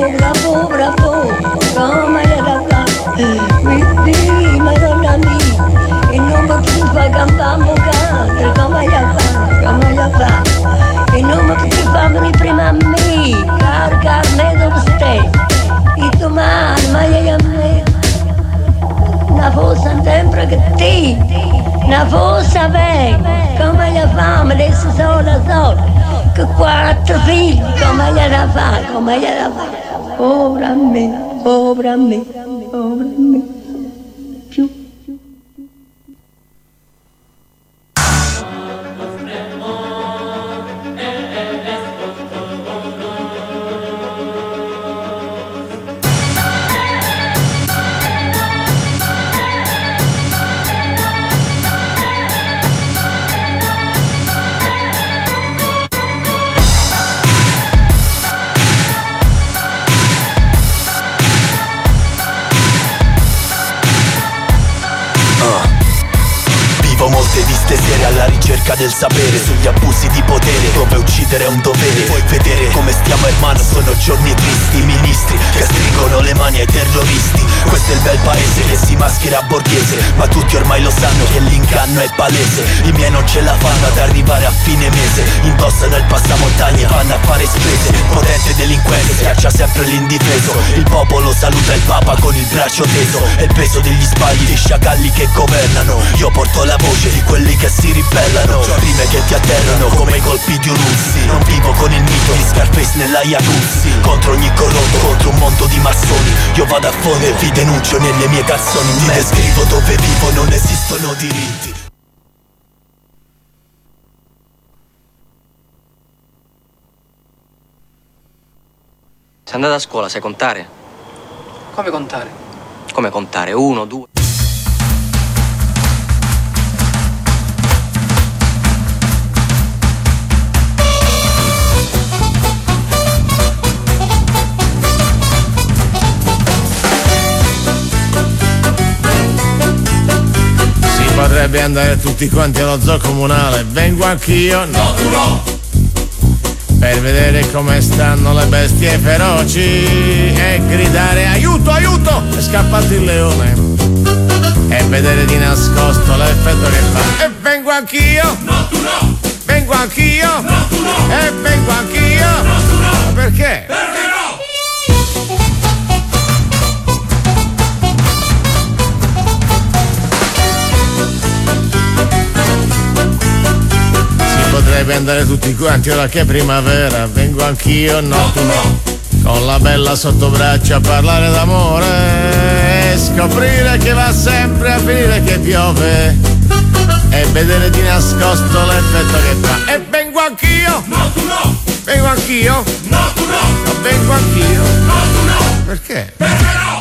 bravo, bravo, come la fa? Quindi, madonna mia, e non mi più fa campare canto, come la fa? E non mi più fa prima a me, carne dove stai? E domani, ma io a me, una forza sempre che ti, una forza venga, come la fa? Ma adesso sola. Che 4 figli, come gliela fa, povera me, più. Molte viste serie alla ricerca del sapere sugli abusi di potere, dove uccidere è un dovere. Puoi vedere come stiamo hermano, sono giorni tristi. Ministri che stringono le mani ai terroristi. Questo è il bel paese che si maschera borghese, ma tutti ormai lo sanno che l'inganno è palese. I miei non ce la fanno ad arrivare a fine mese, indossano il passamontagna, vanno a fare spese. Potente delinquente schiaccia sempre l'indifeso. Il popolo saluta il papa con il braccio teso. E il peso degli sbagli di sciacalli che governano. Io porto la voce di quelli che si ribellano, rime che ti atterrano come i colpi di un Uzi. Non vivo con il mito di Scarface nella Jacuzzi, contro ogni corrotto, contro un mondo di massoni. Io vado a fondo e vi denuncio nelle mie canzoni. Ti descrivo dove vivo, non esistono diritti. Sei andata a scuola, sai contare? Come contare? Come contare? 1, 2. Potrebbe andare tutti quanti allo zoo comunale. Vengo anch'io, no tu no, per vedere come stanno le bestie feroci e gridare aiuto, aiuto, è scappato il leone, e vedere di nascosto l'effetto che fa. E vengo anch'io, no tu no, vengo anch'io, no tu no, e vengo anch'io, no tu no. Ma perché? Perché no? Potrebbe andare tutti quanti ora che è primavera. Vengo anch'io, no tu no, con la bella sotto braccio a parlare d'amore e scoprire che va sempre a finire che piove e vedere di nascosto l'effetto che fa. E vengo anch'io, no tu no, vengo anch'io, no tu no, no vengo anch'io, no tu no. Perché? Perché no?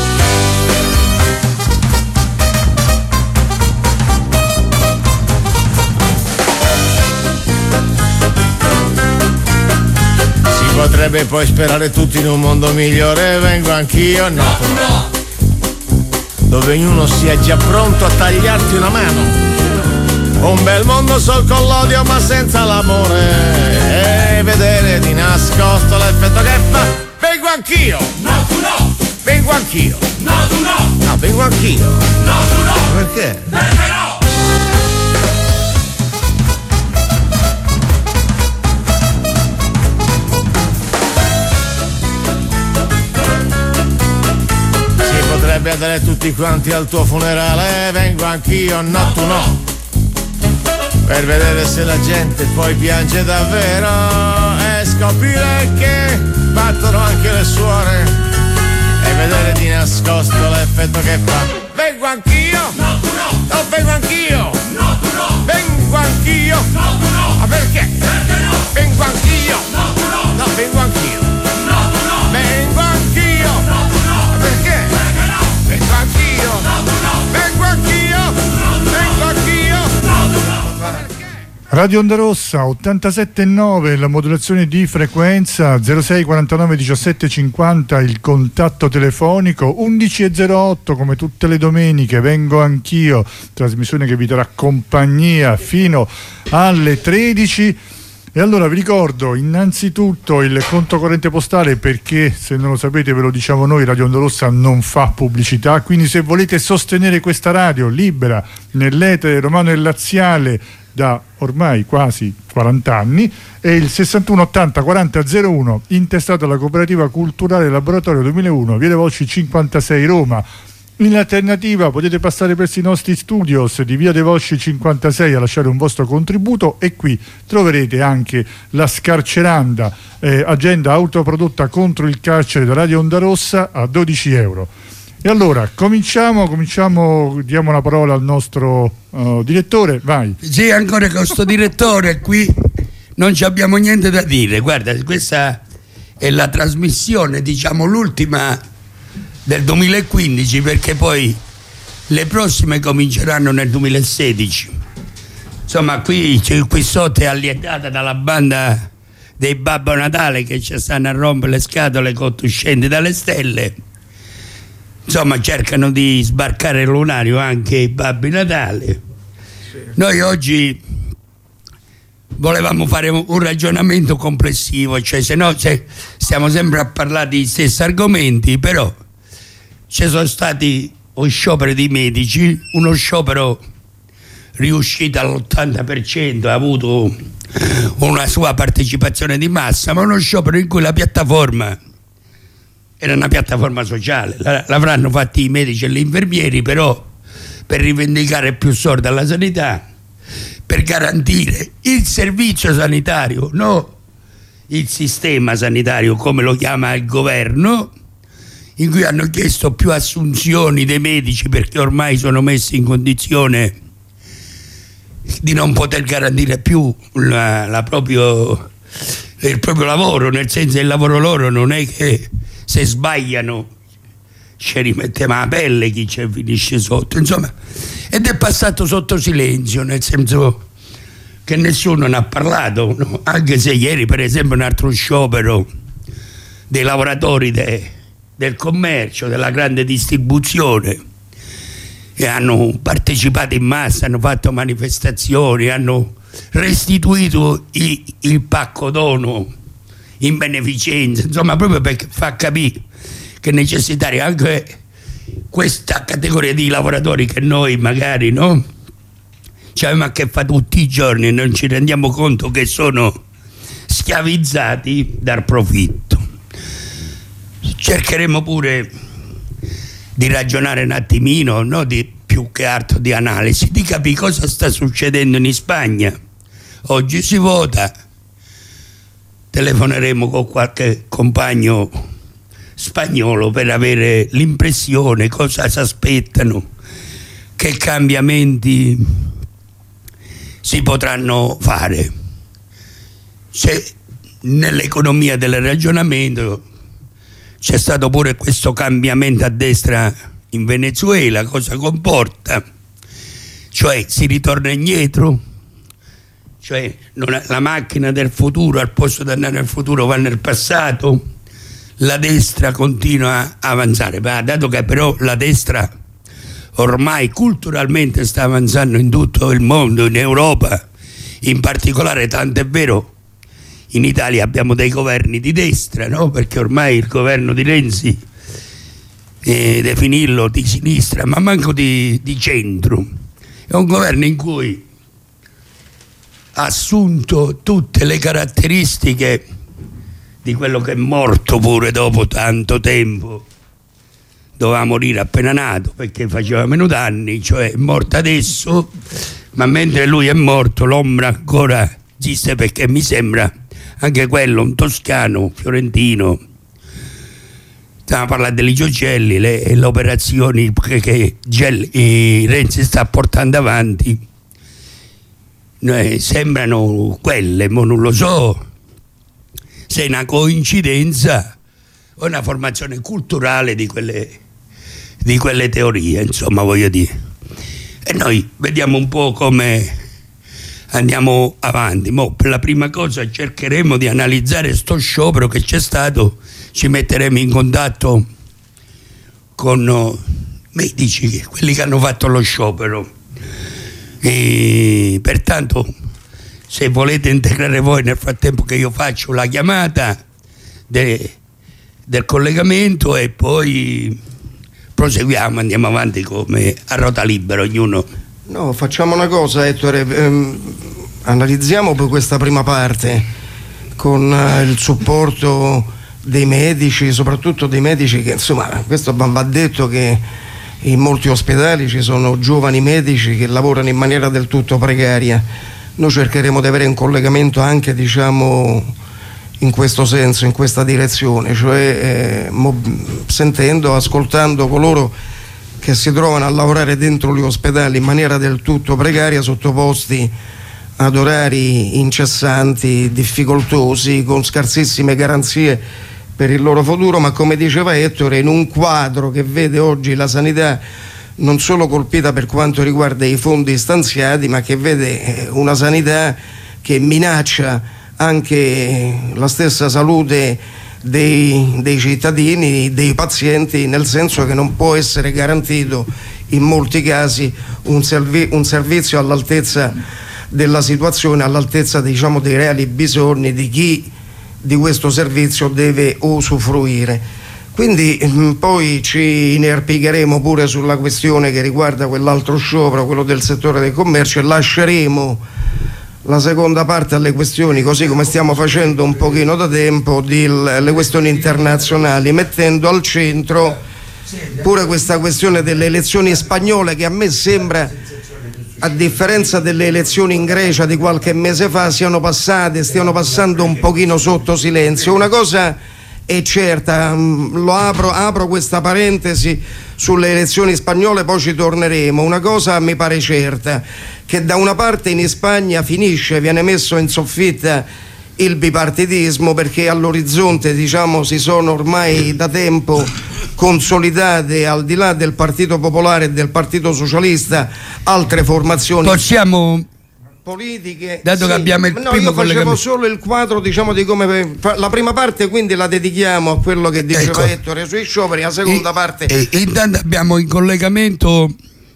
Potrebbe poi sperare tutti in un mondo migliore. Vengo anch'io, no, no, dove ognuno sia già pronto a tagliarti una mano. Un bel mondo sol con l'odio ma senza l'amore, e vedere di nascosto l'effetto che fa. Vengo anch'io, no tu no, vengo anch'io, no tu no, no vengo anch'io, no tu no. Perché? Perché no? Potrebbe andare tutti quanti al tuo funerale. Vengo anch'io, no tu no, per vedere se la gente poi piange davvero e scoprire che battono anche le suore e vedere di nascosto l'effetto che fa. Vengo anch'io, no tu no, no vengo anch'io, no tu no, vengo anch'io, no tu no. Ma perché? Perché no? Vengo anch'io, no tu no, no vengo anch'io, no tu no, vengo anch'io, no tu no. Ma perché? Perché no? Vengo anch'io, no tu no, vengo anch'io, no tu no, vengo anch'io, no tu no. Radio Onda Rossa 87.9, la modulazione di frequenza, 06 49 17 50 il contatto telefonico, 11.08 come tutte le domeniche. Vengo anch'io, trasmissione che vi darà compagnia fino alle 13. E allora vi ricordo innanzitutto il conto corrente postale, perché se non lo sapete ve lo diciamo noi, Radio Onda Rossa non fa pubblicità, quindi se volete sostenere questa radio libera nell'etere romano e laziale da ormai quasi 40 anni, è il 61 80 40 01, intestato alla Cooperativa Culturale Laboratorio 2001, Via dei Volsci 56 Roma. In alternativa potete passare presso i nostri studios di Via dei Volsci 56 a lasciare un vostro contributo, e qui troverete anche la scarceranda, agenda autoprodotta contro il carcere da Radio Onda Rossa a 12 euro. E allora cominciamo, diamo la parola al nostro direttore, vai. Sì, ancora con sto direttore qui non ci abbiamo niente da dire. Guarda, questa è la trasmissione, diciamo l'ultima del 2015, perché poi le prossime cominceranno nel 2016. Insomma, qui sotto è allietata dalla banda dei Babbo Natale che ci stanno a rompere le scatole cottuscenti dalle stelle. Insomma, cercano di sbarcare il lunario anche i Babbi Natale. Noi oggi volevamo fare un ragionamento complessivo, cioè se no stiamo sempre a parlare di stessi argomenti, però ci sono stati scioperi di medici, uno sciopero riuscito all'80%, ha avuto una sua partecipazione di massa, ma uno sciopero in cui la piattaforma era una piattaforma sociale, l'avranno fatti i medici e gli infermieri, però per rivendicare più soldi alla sanità, per garantire il servizio sanitario, no il sistema sanitario come lo chiama il governo, in cui hanno chiesto più assunzioni dei medici perché ormai sono messi in condizione di non poter garantire più il proprio lavoro, nel senso che il lavoro loro non è che se sbagliano ci rimettiamo la pelle chi ci finisce sotto, insomma, ed è passato sotto silenzio, nel senso che nessuno ne ha parlato, no? Anche se ieri per esempio un altro sciopero dei lavoratori del commercio, della grande distribuzione, e hanno partecipato in massa, hanno fatto manifestazioni, hanno restituito il pacco dono in beneficenza, insomma, proprio per far capire che è necessaria anche questa categoria di lavoratori che noi magari no ci abbiamo a che fare tutti i giorni e non ci rendiamo conto che sono schiavizzati dal profitto. Cercheremo pure di ragionare un attimino, no, più che altro di analisi, di capire cosa sta succedendo in Spagna. Oggi si vota, telefoneremo con qualche compagno spagnolo per avere l'impressione cosa si aspettano, che cambiamenti si potranno fare. Se nell'economia del ragionamento c'è stato pure questo cambiamento a destra in Venezuela, cosa comporta? Cioè si ritorna indietro, cioè la macchina del futuro al posto di andare nel futuro va nel passato, la destra continua a avanzare, dato che però la destra ormai culturalmente sta avanzando in tutto il mondo, in Europa in particolare, tant'è vero in Italia abbiamo dei governi di destra, no? Perché ormai il governo di Renzi, definirlo di sinistra, ma manco di centro, è un governo in cui ha assunto tutte le caratteristiche di quello che è morto pure dopo tanto tempo, doveva morire appena nato perché faceva meno danni, cioè è morto adesso, ma mentre lui è morto l'ombra ancora esiste, perché mi sembra anche quello un toscano fiorentino, stiamo a parlare degli Giogelli, le operazioni che Renzi sta portando avanti sembrano quelle, ma non lo so se è una coincidenza o una formazione culturale di quelle teorie, insomma, voglio dire. E noi vediamo un po' come andiamo avanti. Per la prima cosa cercheremo di analizzare sto sciopero che c'è stato, ci metteremo in contatto con medici, quelli che hanno fatto lo sciopero, e pertanto se volete integrare voi nel frattempo che io faccio la chiamata del collegamento e poi proseguiamo, andiamo avanti come a ruota libera ognuno. No, facciamo una cosa, Ettore, analizziamo poi questa prima parte con il supporto dei medici, soprattutto dei medici che, insomma, questo va detto che in molti ospedali ci sono giovani medici che lavorano in maniera del tutto precaria. Noi cercheremo di avere un collegamento anche, diciamo, in questo senso, in questa direzione, cioè sentendo, ascoltando coloro che si trovano a lavorare dentro gli ospedali in maniera del tutto precaria, sottoposti ad orari incessanti, difficoltosi, con scarsissime garanzie per il loro futuro, ma come diceva Ettore, in un quadro che vede oggi la sanità non solo colpita per quanto riguarda i fondi stanziati, ma che vede una sanità che minaccia anche la stessa salute dei cittadini, dei pazienti, nel senso che non può essere garantito in molti casi un servizio all'altezza della situazione, all'altezza, diciamo, dei reali bisogni di chi di questo servizio deve usufruire. Quindi poi ci inerpicheremo pure sulla questione che riguarda quell'altro sciopero, quello del settore del commercio, e lasceremo la seconda parte alle questioni, così come stiamo facendo un pochino da tempo, le questioni internazionali, mettendo al centro pure questa questione delle elezioni spagnole, che a me sembra, a differenza delle elezioni in Grecia di qualche mese fa, stiano passando un pochino sotto silenzio. Una cosa è certa, apro questa parentesi sulle elezioni spagnole, poi ci torneremo. Una cosa mi pare certa, che da una parte in Spagna viene messo in soffitta il bipartitismo, perché all'orizzonte, diciamo, si sono ormai da tempo consolidate, al di là del Partito Popolare e del Partito Socialista, altre formazioni politiche, dato sì, che abbiamo il primo io facevo collegamento. solo il quadro, diciamo, di come la prima parte, quindi la dedichiamo a quello che diceva Ettore sui scioperi, la seconda parte. Intanto abbiamo in collegamento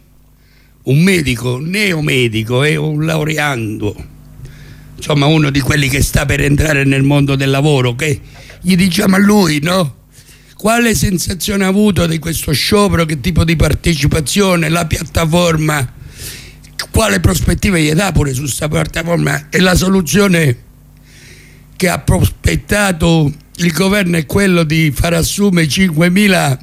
un medico, neomedico e un laureando, insomma uno di quelli che sta per entrare nel mondo del lavoro, che gli diciamo a lui, no? Quale sensazione ha avuto di questo sciopero, che tipo di partecipazione, la piattaforma, quale prospettiva gli dà pure su questa piattaforma, e la soluzione che ha prospettato il governo è quello di far assumere 5.000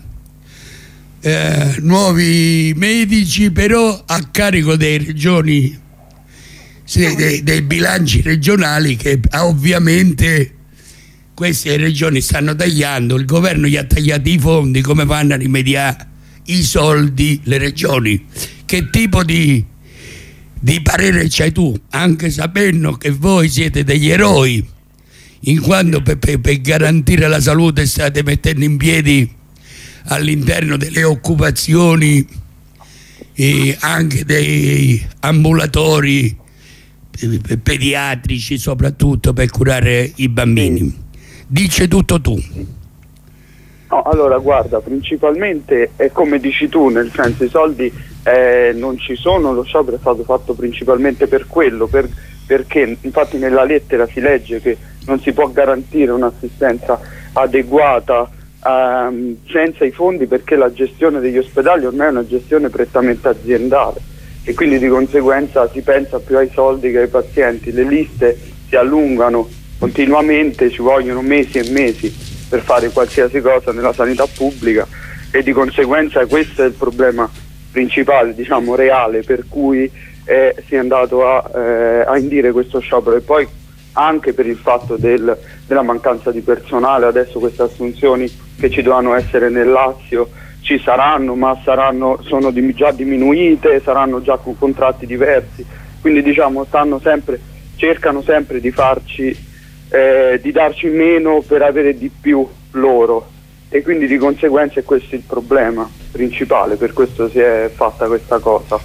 nuovi medici, però a carico dei regioni, dei bilanci regionali, che ovviamente queste regioni stanno tagliando. Il governo gli ha tagliato i fondi, come vanno a rimediare i soldi le regioni? Che tipo di parere c'hai tu, anche sapendo che voi siete degli eroi, in quanto per garantire la salute state mettendo in piedi all'interno delle occupazioni anche dei ambulatori pediatrici, soprattutto per curare i bambini? Dice tutto tu. No, allora guarda, principalmente è come dici tu, nel senso i soldi non ci sono, lo sciopero è stato fatto principalmente per quello, perché infatti nella lettera si legge che non si può garantire un'assistenza adeguata senza i fondi, perché la gestione degli ospedali ormai è una gestione prettamente aziendale e quindi di conseguenza si pensa più ai soldi che ai pazienti. Le liste si allungano continuamente, ci vogliono mesi e mesi per fare qualsiasi cosa nella sanità pubblica, e di conseguenza questo è il problema principale, diciamo reale, per cui si è andato a indire questo sciopero. E poi anche per il fatto della mancanza di personale, adesso queste assunzioni che ci dovevano essere nel Lazio ci saranno, ma sono già diminuite, saranno già con contratti diversi, quindi diciamo cercano sempre di di darci meno per avere di più loro, e quindi di conseguenza è questo il problema principale, per questo si è fatta questa cosa.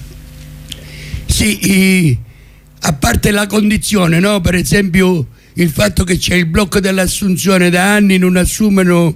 Sì, a parte la condizione, no? Per esempio il fatto che c'è il blocco dell'assunzione, da anni non assumono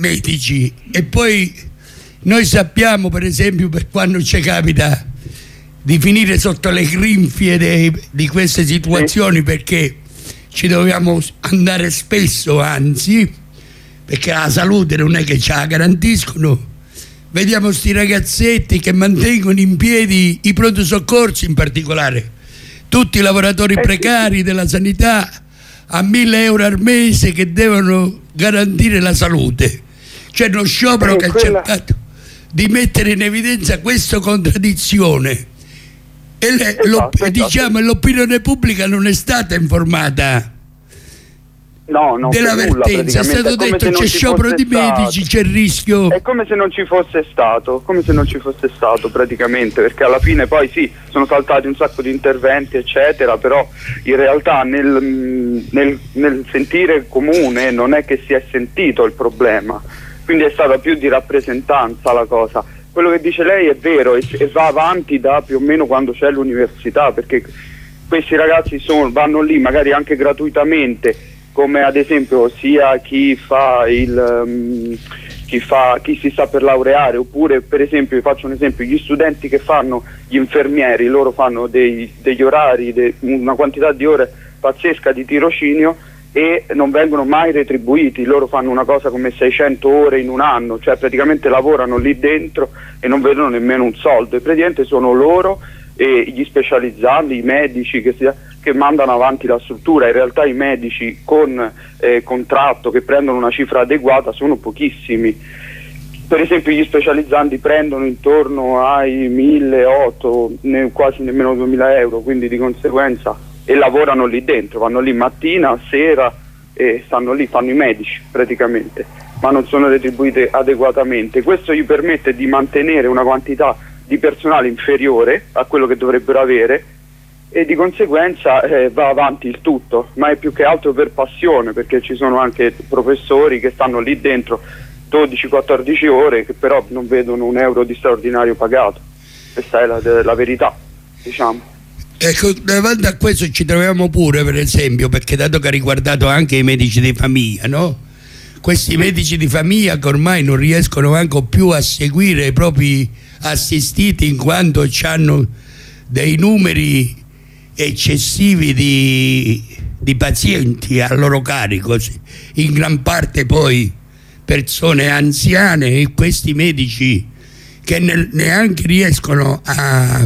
medici, e poi noi sappiamo, per esempio, per quando ci capita di finire sotto le grinfie di queste situazioni, perché ci dobbiamo andare spesso, anzi, perché la salute non è che ce la garantiscono. Vediamo sti ragazzetti che mantengono in piedi i pronto soccorsi, in particolare tutti i lavoratori precari della sanità a 1.000 euro al mese, che devono garantire la salute. C'è uno sciopero che ha cercato di mettere in evidenza questa contraddizione e diciamo, l'opinione pubblica non è stata informata dell'avvertenza. È stato detto c'è sciopero di medici, c'è il rischio. È come se non ci fosse stato, praticamente, perché alla fine poi sì, sono saltati un sacco di interventi eccetera, però in realtà nel sentire comune non è che si è sentito il problema, quindi è stata più di rappresentanza la cosa. Quello che dice lei è vero e va avanti da più o meno quando c'è l'università, perché questi ragazzi vanno lì magari anche gratuitamente, come ad esempio sia chi si sta per laureare, oppure per esempio, vi faccio un esempio, gli studenti che fanno gli infermieri, loro fanno degli orari, una quantità di ore pazzesca di tirocinio e non vengono mai retribuiti. Loro fanno una cosa come 600 ore in un anno, cioè praticamente lavorano lì dentro e non vedono nemmeno un soldo, e praticamente sono loro e gli specializzandi, i medici che mandano avanti la struttura. In realtà i medici con contratto che prendono una cifra adeguata sono pochissimi. Per esempio gli specializzanti prendono intorno ai 1.800, quasi nemmeno 2.000 euro, quindi di conseguenza, e lavorano lì dentro, vanno lì mattina, sera e stanno lì, fanno i medici praticamente, ma non sono retribuiti adeguatamente. Questo gli permette di mantenere una quantità di personale inferiore a quello che dovrebbero avere e di conseguenza va avanti il tutto, ma è più che altro per passione, perché ci sono anche professori che stanno lì dentro 12-14 ore che però non vedono un euro di straordinario pagato. Questa è la verità, diciamo. Ecco, davanti a questo ci troviamo pure, per esempio, perché dato che ha riguardato anche i medici di famiglia, no? Questi medici di famiglia che ormai non riescono manco più a seguire i propri assistiti, in quanto hanno dei numeri eccessivi di pazienti a loro carico, in gran parte poi persone anziane, e questi medici che neanche riescono a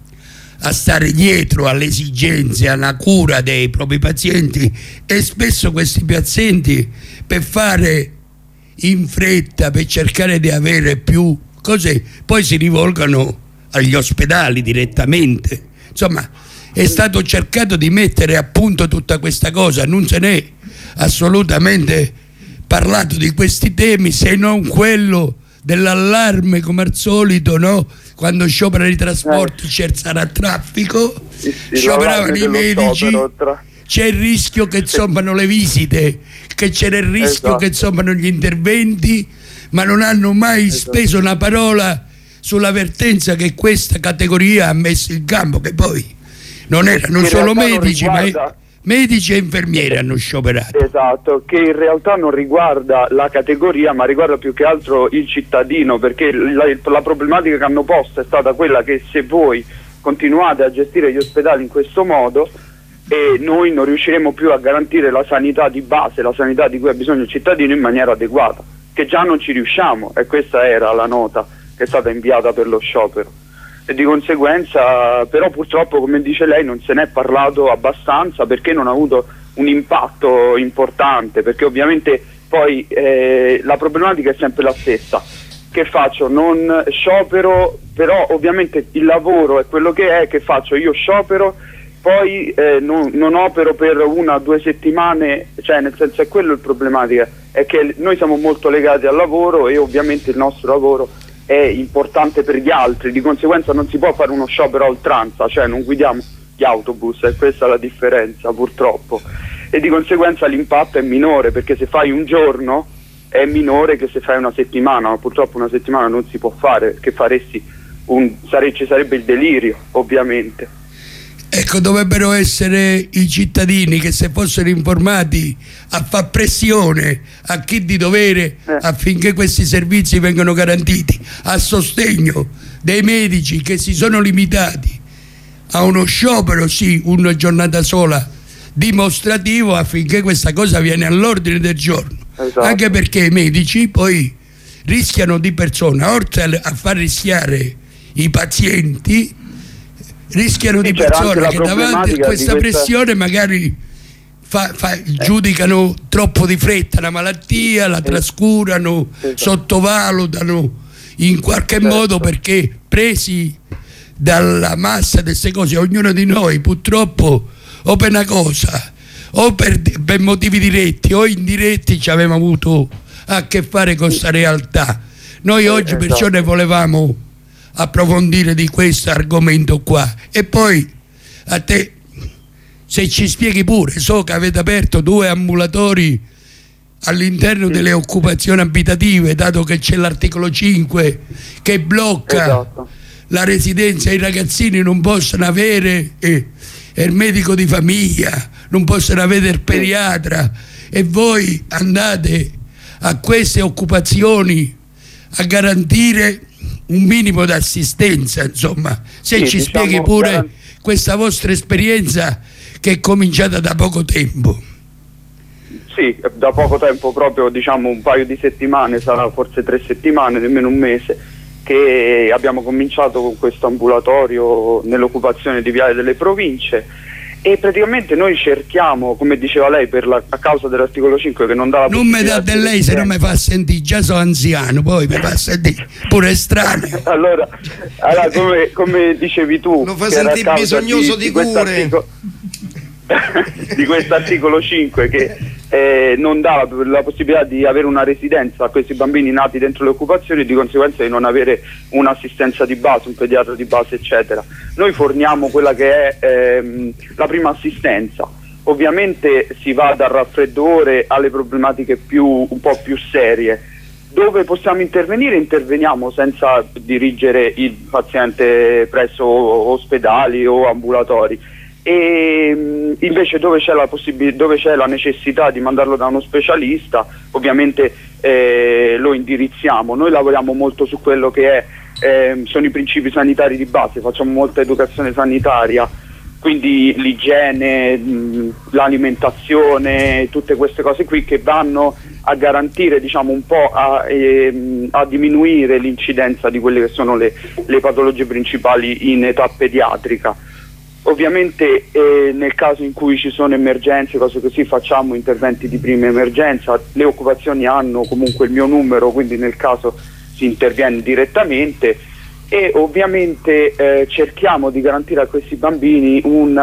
stare dietro alle esigenze, alla cura dei propri pazienti, e spesso questi pazienti, per fare in fretta, per cercare di avere più cose, poi si rivolgono agli ospedali direttamente. Insomma, è stato cercato di mettere a punto tutta questa cosa, non se n'è assolutamente parlato di questi temi, se non quello dell'allarme, come al solito, no? Quando scioperano i trasporti sarà traffico, scioperavano i medici, c'è il rischio che zombano le visite, che c'era il rischio che zombano gli interventi, ma non hanno mai speso una parola sull'avvertenza che questa categoria ha messo in campo, che poi non erano solo medici, ma medici e infermieri hanno scioperato. Esatto, che in realtà non riguarda la categoria, ma riguarda più che altro il cittadino, perché la problematica che hanno posto è stata quella che se voi continuate a gestire gli ospedali in questo modo, e noi non riusciremo più a garantire la sanità di base, la sanità di cui ha bisogno il cittadino in maniera adeguata, che già non ci riusciamo, e questa era la nota che è stata inviata per lo sciopero. E di conseguenza, però purtroppo, come dice lei, non se n'è parlato abbastanza, perché non ha avuto un impatto importante, perché ovviamente poi la problematica è sempre la stessa. Che faccio? Non sciopero, però ovviamente il lavoro è quello che è, che faccio? Io sciopero, poi non opero per 1 o 2 settimane, cioè nel senso è quello il problematica, è che noi siamo molto legati al lavoro e ovviamente il nostro lavoro è importante per gli altri, di conseguenza non si può fare uno sciopero a oltranza, cioè non guidiamo gli autobus, e questa è la differenza purtroppo, e di conseguenza l'impatto è minore, perché se fai un giorno è minore che se fai una settimana, ma purtroppo una settimana non si può fare, perché ci sarebbe il delirio, ovviamente. Ecco, dovrebbero essere i cittadini che, se fossero informati, a far pressione a chi di dovere affinché questi servizi vengano garantiti, a sostegno dei medici che si sono limitati a uno sciopero, sì, una giornata sola dimostrativo, affinché questa cosa viene all'ordine del giorno. Esatto. Anche perché i medici poi rischiano di persona, oltre a far rischiare i pazienti, rischiano di persona che davanti a questa pressione magari giudicano troppo di fretta la malattia, la trascurano, sottovalutano in qualche modo, perché presi dalla massa di queste cose, ognuno di noi purtroppo o per una cosa o per motivi diretti o indiretti ci avevamo avuto a che fare con questa realtà. Noi oggi perciò ne volevamo approfondire di questo argomento qua. E poi a te, se ci spieghi pure, so che avete aperto 2 ambulatori all'interno delle occupazioni abitative, dato che c'è l'articolo 5 che blocca la residenza, i ragazzini non possono avere il medico di famiglia, non possono avere il pediatra, e voi andate a queste occupazioni a garantire un minimo d'assistenza, insomma. Se ci spieghi pure questa vostra esperienza che è cominciata da poco tempo. Sì, da poco tempo, proprio diciamo un paio di settimane, sarà forse 3 settimane, nemmeno un mese, che abbiamo cominciato con questo ambulatorio nell'occupazione di Viale delle Province, e praticamente noi cerchiamo, come diceva lei, a causa dell'articolo 5 che non dà la possibilità. Non mi dà lei, se non mi fa sentire, già sono anziano, poi mi fa sentire pure estraneo. allora come dicevi tu, lo fa sentire bisognoso di cure. Di questo articolo 5 che non dà la possibilità di avere una residenza a questi bambini nati dentro le occupazioni, e di conseguenza di non avere un'assistenza di base, un pediatra di base, eccetera. Noi forniamo quella che è la prima assistenza. Ovviamente si va dal raffreddore alle problematiche un po' più serie. Dove possiamo intervenire, interveniamo senza dirigere il paziente presso ospedali o ambulatori. E invece dove c'è la necessità di mandarlo da uno specialista, ovviamente lo indirizziamo. Noi lavoriamo molto su quello che sono i principi sanitari di base, facciamo molta educazione sanitaria, quindi l'igiene, l'alimentazione, tutte queste cose qui che vanno a garantire, diciamo, un po' a diminuire l'incidenza di quelle che sono le patologie principali in età pediatrica. Ovviamente nel caso in cui ci sono emergenze, cose così, facciamo interventi di prima emergenza. Le occupazioni hanno comunque il mio numero, quindi nel caso si interviene direttamente, e ovviamente cerchiamo di garantire a questi bambini un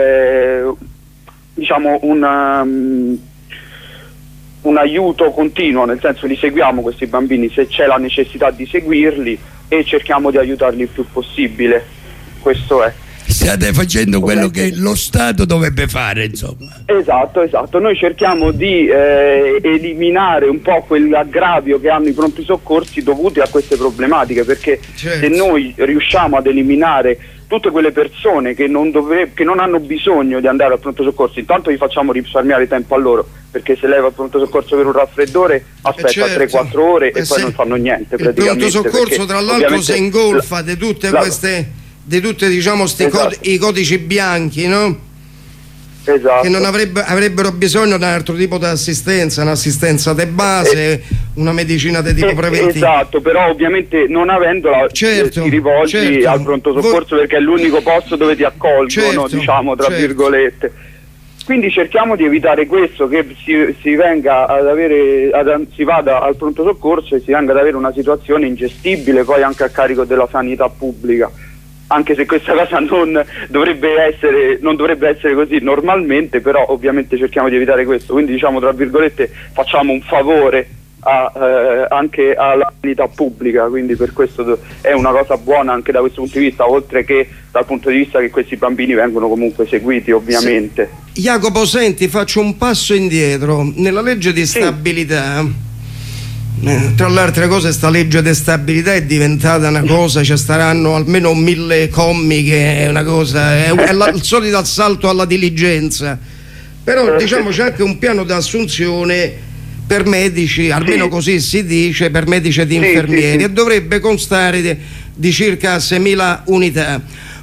aiuto continuo, nel senso li seguiamo questi bambini se c'è la necessità di seguirli, e cerchiamo di aiutarli il più possibile. Questo è. State facendo quello che lo Stato dovrebbe fare, insomma. Esatto. Noi cerchiamo di eliminare un po' quell'aggravio che hanno i pronti soccorsi dovuti a queste problematiche, perché se noi riusciamo ad eliminare tutte quelle persone che non hanno bisogno di andare al pronto soccorso, intanto gli facciamo risparmiare tempo a loro, perché se lei va al pronto soccorso per un raffreddore aspetta 3-4 ore e poi non fanno niente. Il pronto soccorso tra l'altro si ingolfa di tutte queste, di tutti, diciamo, i codici bianchi, no? Esatto. Che non avrebbero bisogno di un altro tipo di assistenza, un'assistenza di base, una medicina di tipo preventivo. Esatto, però ovviamente non avendola ti rivolgi al pronto soccorso, perché è l'unico posto dove ti accolgono, diciamo, tra virgolette. Quindi cerchiamo di evitare questo, che si venga si vada al pronto soccorso e si venga ad avere una situazione ingestibile poi anche a carico della sanità pubblica. Anche se questa cosa non dovrebbe essere così normalmente, però ovviamente cerchiamo di evitare questo. Quindi, diciamo, tra virgolette, facciamo un favore anche alla sanità pubblica, quindi per questo è una cosa buona anche da questo punto di vista, oltre che dal punto di vista che questi bambini vengono comunque seguiti, ovviamente. Jacopo, senti, faccio un passo indietro. Nella legge di stabilità, tra le altre cose, sta legge di stabilità è diventata una cosa, ci staranno almeno 1000 commi, che è una cosa, è il solito assalto alla diligenza. Però diciamo c'è anche un piano di assunzione per medici, almeno così si dice, per medici ed infermieri, e dovrebbe constare di circa 6.000 unità.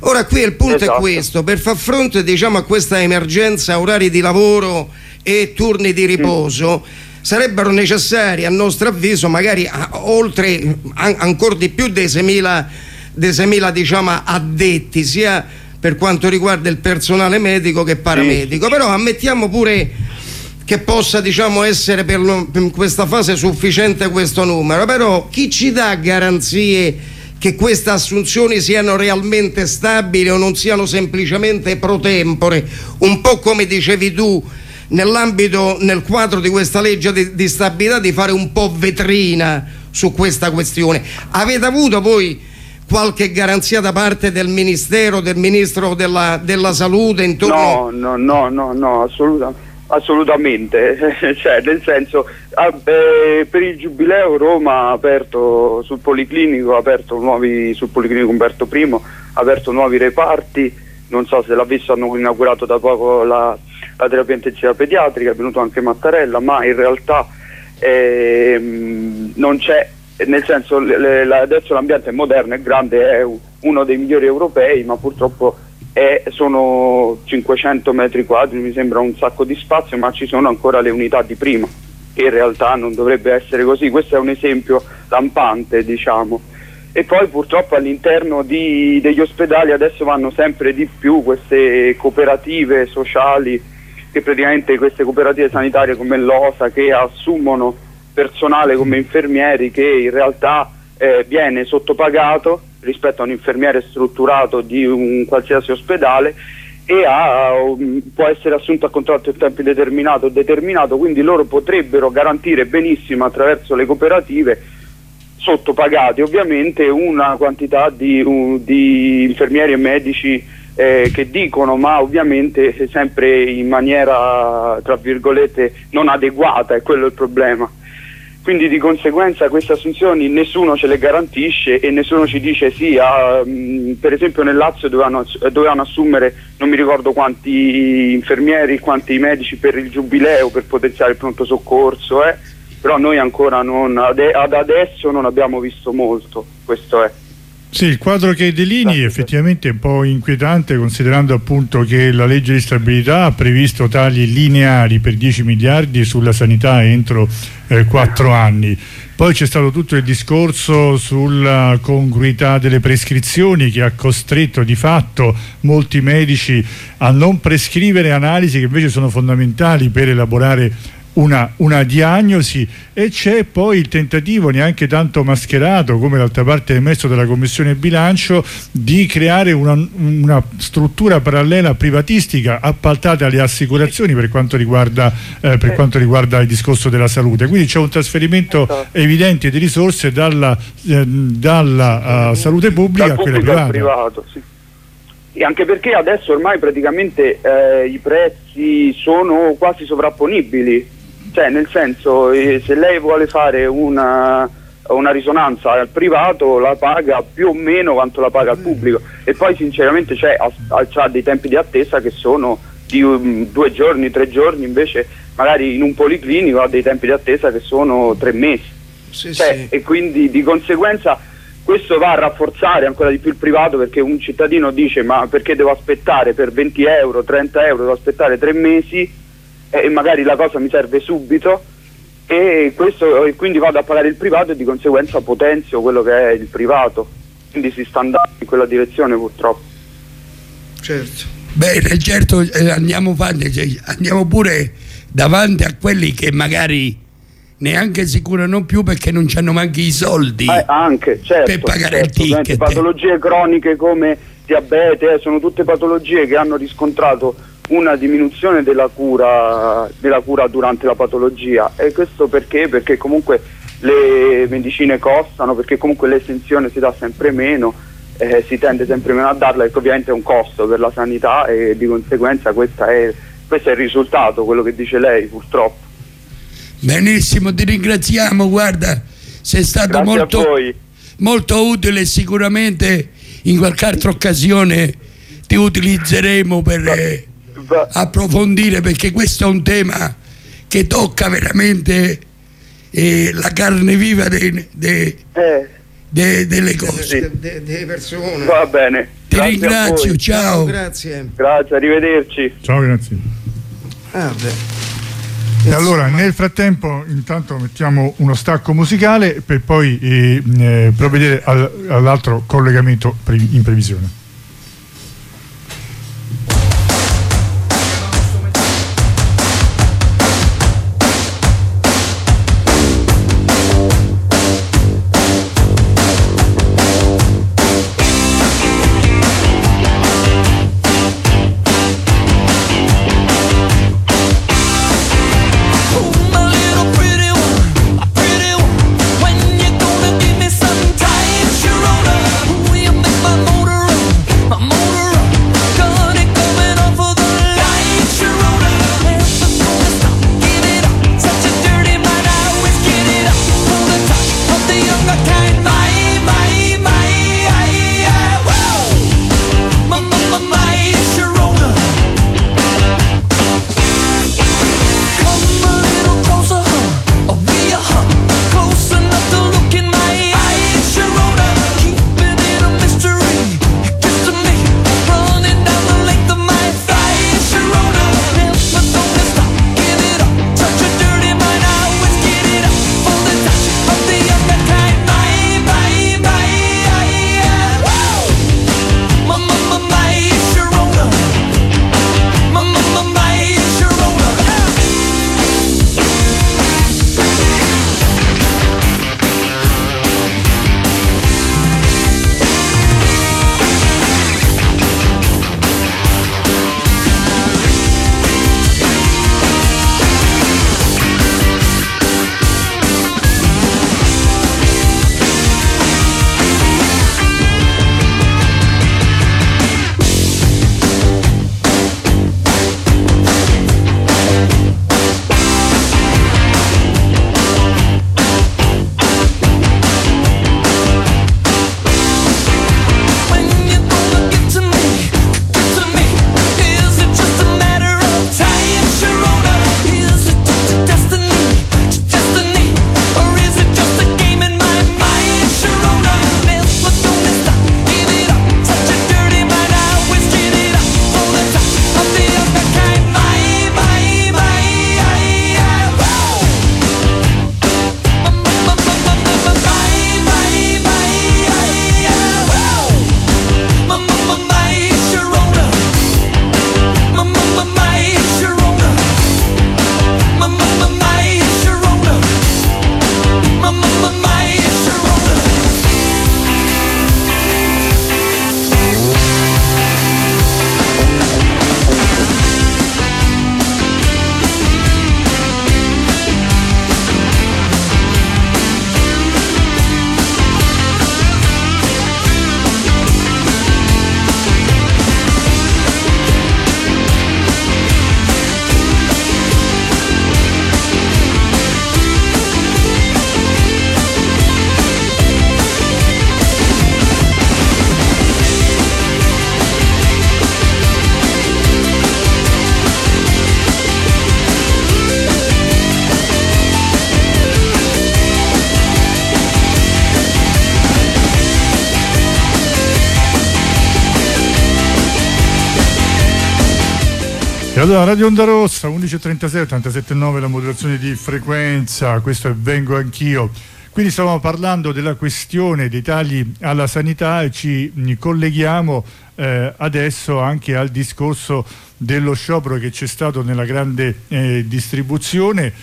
Ora qui il punto Esatto. è questo: per far fronte, diciamo, a questa emergenza, orari di lavoro e turni di riposo, sarebbero necessari, a nostro avviso, magari oltre ancora di più dei 6.000 diciamo addetti, sia per quanto riguarda il personale medico che paramedico. Però ammettiamo pure che possa, diciamo, essere per questa fase sufficiente questo numero, però chi ci dà garanzie che queste assunzioni siano realmente stabili o non siano semplicemente pro tempore, un po' come dicevi tu, nel quadro di questa legge di stabilità, di fare un po' vetrina su questa questione? Avete avuto voi qualche garanzia da parte del Ministero, del Ministro della Salute intorno? No, assolutamente. Cioè, nel senso, per il Giubileo Roma ha aperto sul Policlinico Umberto I, ha aperto nuovi reparti. Non so se l'ha visto, hanno inaugurato da poco la terapia intensiva pediatrica, è venuto anche Mattarella, ma in realtà non c'è, nel senso, adesso l'ambiente è moderno, è grande, è uno dei migliori europei, ma purtroppo sono 500 metri quadri, mi sembra un sacco di spazio, ma ci sono ancora le unità di prima, che in realtà non dovrebbe essere così. Questo è un esempio lampante, diciamo. E poi purtroppo all'interno degli ospedali adesso vanno sempre di più queste cooperative sociali, che praticamente queste cooperative sanitarie come l'OSA, che assumono personale come infermieri che in realtà viene sottopagato rispetto a un infermiere strutturato di un qualsiasi ospedale, e può essere assunto a contratto a tempo indeterminato o determinato, quindi loro potrebbero garantire benissimo attraverso le cooperative, sottopagati ovviamente, una quantità di infermieri e medici che dicono, ma ovviamente sempre in maniera, tra virgolette, non adeguata, è quello il problema. Quindi di conseguenza queste assunzioni nessuno ce le garantisce e nessuno ci dice sì. Per esempio nel Lazio dovevano assumere non mi ricordo quanti infermieri, quanti medici per il Giubileo, per potenziare il pronto soccorso, però noi ancora ad adesso non abbiamo visto molto, questo è. Sì, il quadro che delinei effettivamente è un po' inquietante, considerando appunto che la legge di stabilità ha previsto tagli lineari per 10 miliardi sulla sanità entro 4 anni. Poi c'è stato tutto il discorso sulla congruità delle prescrizioni, che ha costretto di fatto molti medici a non prescrivere analisi che invece sono fondamentali per elaborare una diagnosi, e c'è poi il tentativo, neanche tanto mascherato come d'altra parte emesso dalla Commissione Bilancio, di creare una struttura parallela privatistica appaltata alle assicurazioni per quanto riguarda il discorso della salute. Quindi c'è un trasferimento evidente di risorse dalla salute pubblica a quella privata. Privato, sì. E anche perché adesso ormai praticamente i prezzi sono quasi sovrapponibili, cioè nel senso, se lei vuole fare una risonanza al privato la paga più o meno quanto la paga al pubblico, e poi sinceramente c'ha dei tempi di attesa che sono di 2 giorni, 3 giorni, invece magari in un policlinico ha dei tempi di attesa che sono 3 mesi. Sì. E quindi di conseguenza questo va a rafforzare ancora di più il privato, perché un cittadino dice: ma perché devo aspettare per 20 euro, 30 euro, devo aspettare 3 mesi e magari la cosa mi serve subito, e quindi vado a pagare il privato e di conseguenza potenzio quello che è il privato, quindi si sta andando in quella direzione purtroppo. Certo. Bene, certo, andiamo pure davanti a quelli che magari neanche si curano più perché non c'hanno manchi i soldi anche, certo, per pagare il ticket. Patologie croniche come diabete sono tutte patologie che hanno riscontrato una diminuzione della cura durante la patologia, e questo perché comunque le medicine costano, perché comunque l'estensione si dà sempre meno, si tende sempre meno a darla, perché ovviamente è un costo per la sanità, e di conseguenza questo è il risultato, quello che dice lei, purtroppo. Benissimo, ti ringraziamo, guarda, sei stato molto utile, e sicuramente in qualche altra occasione ti utilizzeremo per approfondire, perché questo è un tema che tocca veramente la carne viva delle cose. Delle persone. Va bene. Ti ringrazio, ciao. Grazie. Grazie, arrivederci. Ciao, grazie. E allora, nel frattempo, intanto mettiamo uno stacco musicale per poi provvedere all'altro collegamento in previsione. Allora, Radio Onda Rossa, 11.36, 87.9 la modulazione di frequenza, questo è Vengo Anch'io. Quindi stavamo parlando della questione dei tagli alla sanità e ci colleghiamo adesso anche al discorso dello sciopero che c'è stato nella grande distribuzione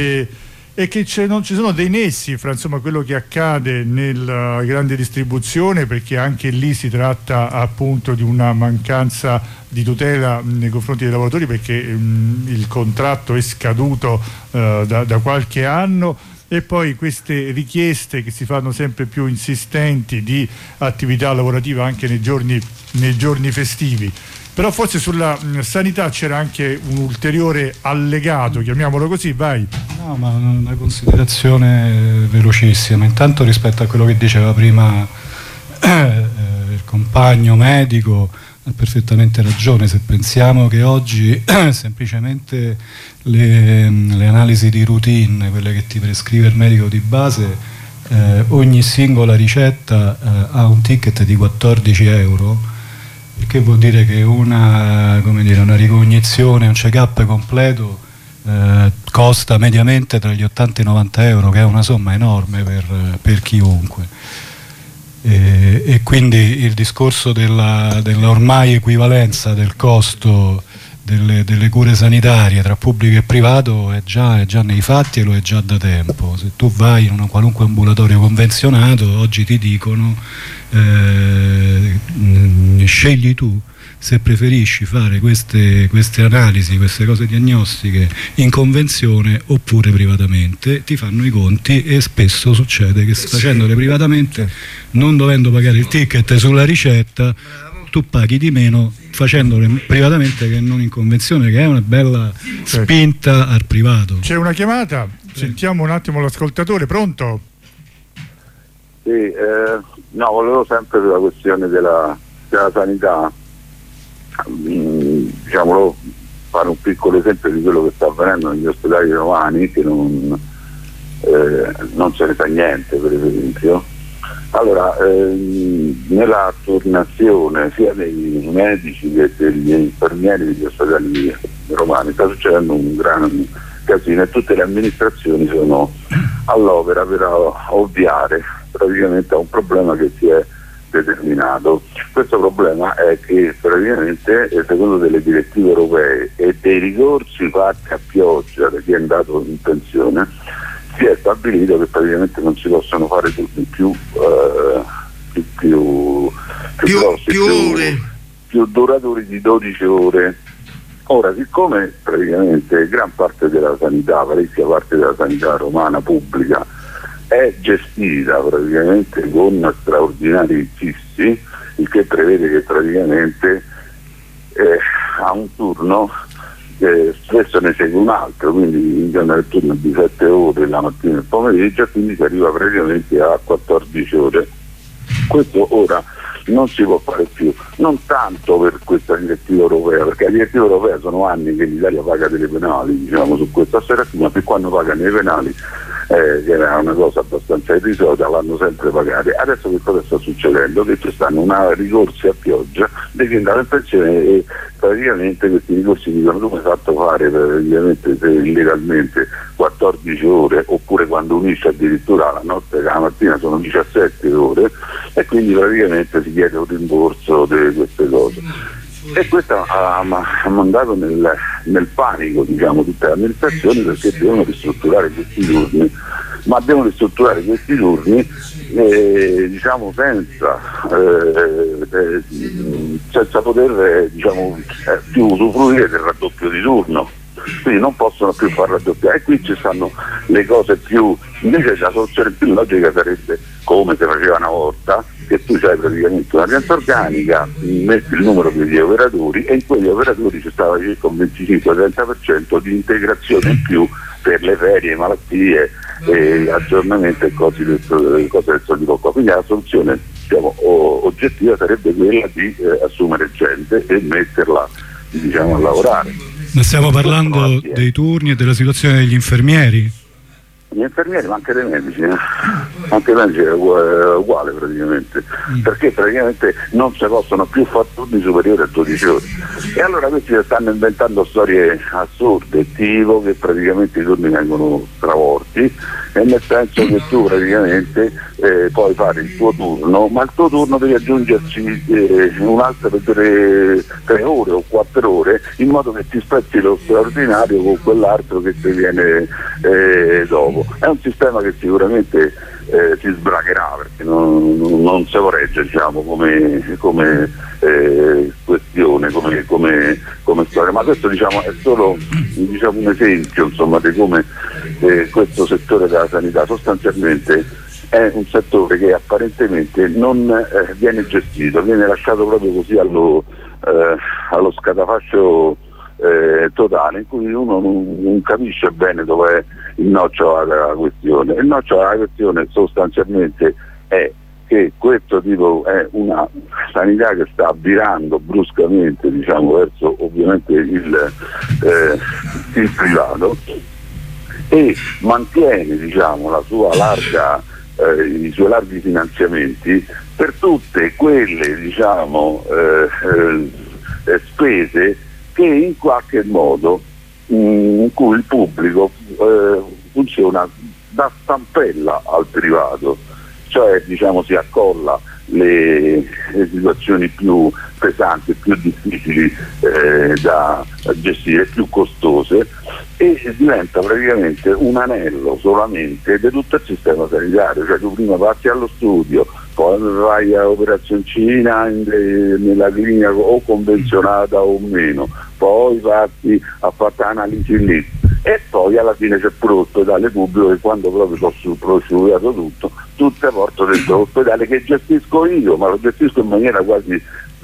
e che non ci sono dei nessi fra insomma quello che accade nella grande distribuzione, perché anche lì si tratta appunto di una mancanza di tutela nei confronti dei lavoratori, perché il contratto è scaduto da qualche anno, e poi queste richieste che si fanno sempre più insistenti di attività lavorativa anche nei giorni festivi. Però forse sulla sanità c'era anche un ulteriore allegato, chiamiamolo così, vai. No, ma una considerazione velocissima. Intanto, rispetto a quello che diceva prima il compagno medico, ha perfettamente ragione. Se pensiamo che oggi semplicemente le analisi di routine, quelle che ti prescrive il medico di base, ogni singola ricetta ha un ticket di 14 euro. che vuol dire che una ricognizione, un check-up completo costa mediamente tra gli 80 e i 90 euro, che è una somma enorme per chiunque. E quindi il discorso della ormai equivalenza del costo delle cure sanitarie tra pubblico e privato è già nei fatti, e lo è già da tempo. Se tu vai in un qualunque ambulatorio convenzionato, oggi ti dicono scegli tu se preferisci fare queste analisi, queste cose diagnostiche in convenzione oppure privatamente. Ti fanno i conti e spesso succede che facendole privatamente, non dovendo pagare il ticket sulla ricetta, tu paghi di meno facendole privatamente che non in convenzione, che è una bella spinta al privato. C'è una chiamata? Sentiamo un attimo l'ascoltatore. Pronto? Sì, no, volevo sempre sulla questione della sanità, diciamo, fare un piccolo esempio di quello che sta avvenendo negli ospedali romani, che non se ne sa niente, per esempio. Allora, nella turnazione sia dei medici che degli infermieri degli ospedali romani sta succedendo un gran casino, e tutte le amministrazioni sono all'opera per ovviare praticamente a un problema che si è determinato. Questo problema è che praticamente, secondo delle direttive europee e dei ricorsi fatti a pioggia da chi è andato in pensione, si è stabilito che praticamente non si possono fare turni più duraturi di 12 ore. Ora, siccome praticamente gran parte della sanità, parecchia parte della sanità romana pubblica è gestita praticamente con straordinari fissi, il che prevede che praticamente a un turno spesso ne segue un altro, quindi iniziano il turno di 7 ore la mattina e il pomeriggio, quindi si arriva praticamente a 14 ore. Questo ora non si può fare più, non tanto per questa direttiva europea, perché la direttiva europea sono anni che l'Italia paga delle penali, diciamo, su questa storia, ma per quando pagano i penali, che era una cosa abbastanza irrisoria, l'hanno sempre pagate. Adesso che cosa sta succedendo? Che ci stanno una ricorsi a pioggia devi andare in pensione, e praticamente questi ricorsi dicono: tu mi hai fatto fare praticamente illegalmente 14 ore, oppure quando unisce addirittura la notte e la mattina sono 17 ore, e quindi praticamente si chiede un rimborso di queste cose. E questo ha mandato nel panico, diciamo, tutte le amministrazioni, perché devono ristrutturare questi turni, ma devono ristrutturare questi turni diciamo senza poter diciamo più usufruire del raddoppio di turno, quindi non possono più far raddoppiare. E qui ci stanno le cose più, invece la soluzione più logica sarebbe, come si faceva una volta, che tu hai praticamente una pianta organica, metti il numero degli operatori, e in quegli operatori ci stava circa un 25-30% di integrazione in più per le ferie, malattie, aggiornamento e cose del solito qua. Quindi la soluzione, diciamo, oggettiva sarebbe quella di assumere gente e metterla, diciamo, a lavorare. Ma stiamo parlando dei turni e della situazione degli infermieri? Gli infermieri, ma anche dei medici, anche i medici è uguale praticamente, perché praticamente non si possono più fare turni superiori a 12 ore. E allora questi stanno inventando storie assurde, tipo che praticamente i turni vengono stravolti, e nel senso che tu praticamente puoi fare il tuo turno, ma il tuo turno devi aggiungerci un altro per 3 ore o 4 ore, in modo che ti spezzi lo straordinario con quell'altro che ti viene dopo. È un sistema che sicuramente si sbragherà, perché non si regge, diciamo, come questione, come storia, ma questo, diciamo, è solo, diciamo, un esempio, insomma, di come questo settore della sanità sostanzialmente è un settore che apparentemente non viene gestito, viene lasciato proprio così allo scatafascio totale, in cui uno non capisce bene dove è il nocciolo della questione. Il nocciolo della questione sostanzialmente è che questo tipo è una sanità che sta virando bruscamente, diciamo, verso ovviamente il privato, e mantiene, diciamo, la sua larga i suoi larghi finanziamenti per tutte quelle, diciamo, spese che in qualche modo in cui il pubblico funziona da stampella al privato, cioè, diciamo, si accolla le situazioni più pesanti, più difficili da gestire, più costose, e diventa praticamente un anello solamente di tutto il sistema sanitario. Cioè, tu prima passi allo studio, poi vai a operazioncina nella clinica o convenzionata o meno, poi parti a fare analisi lì, e poi alla fine c'è pure l'ospedale pubblico che quando proprio ho prosciugato tutte porto dentro l'ospedale che gestisco io, ma lo gestisco in maniera quasi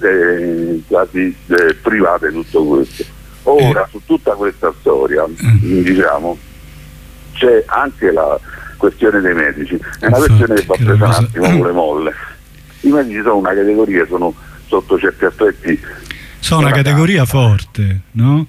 privata di tutto questo. Ora, su tutta questa storia, diciamo, c'è anche la questione dei medici, è una questione che va presa un attimo con le molle. I medici sono una categoria, sono sotto certi aspetti sono una categoria forte, no?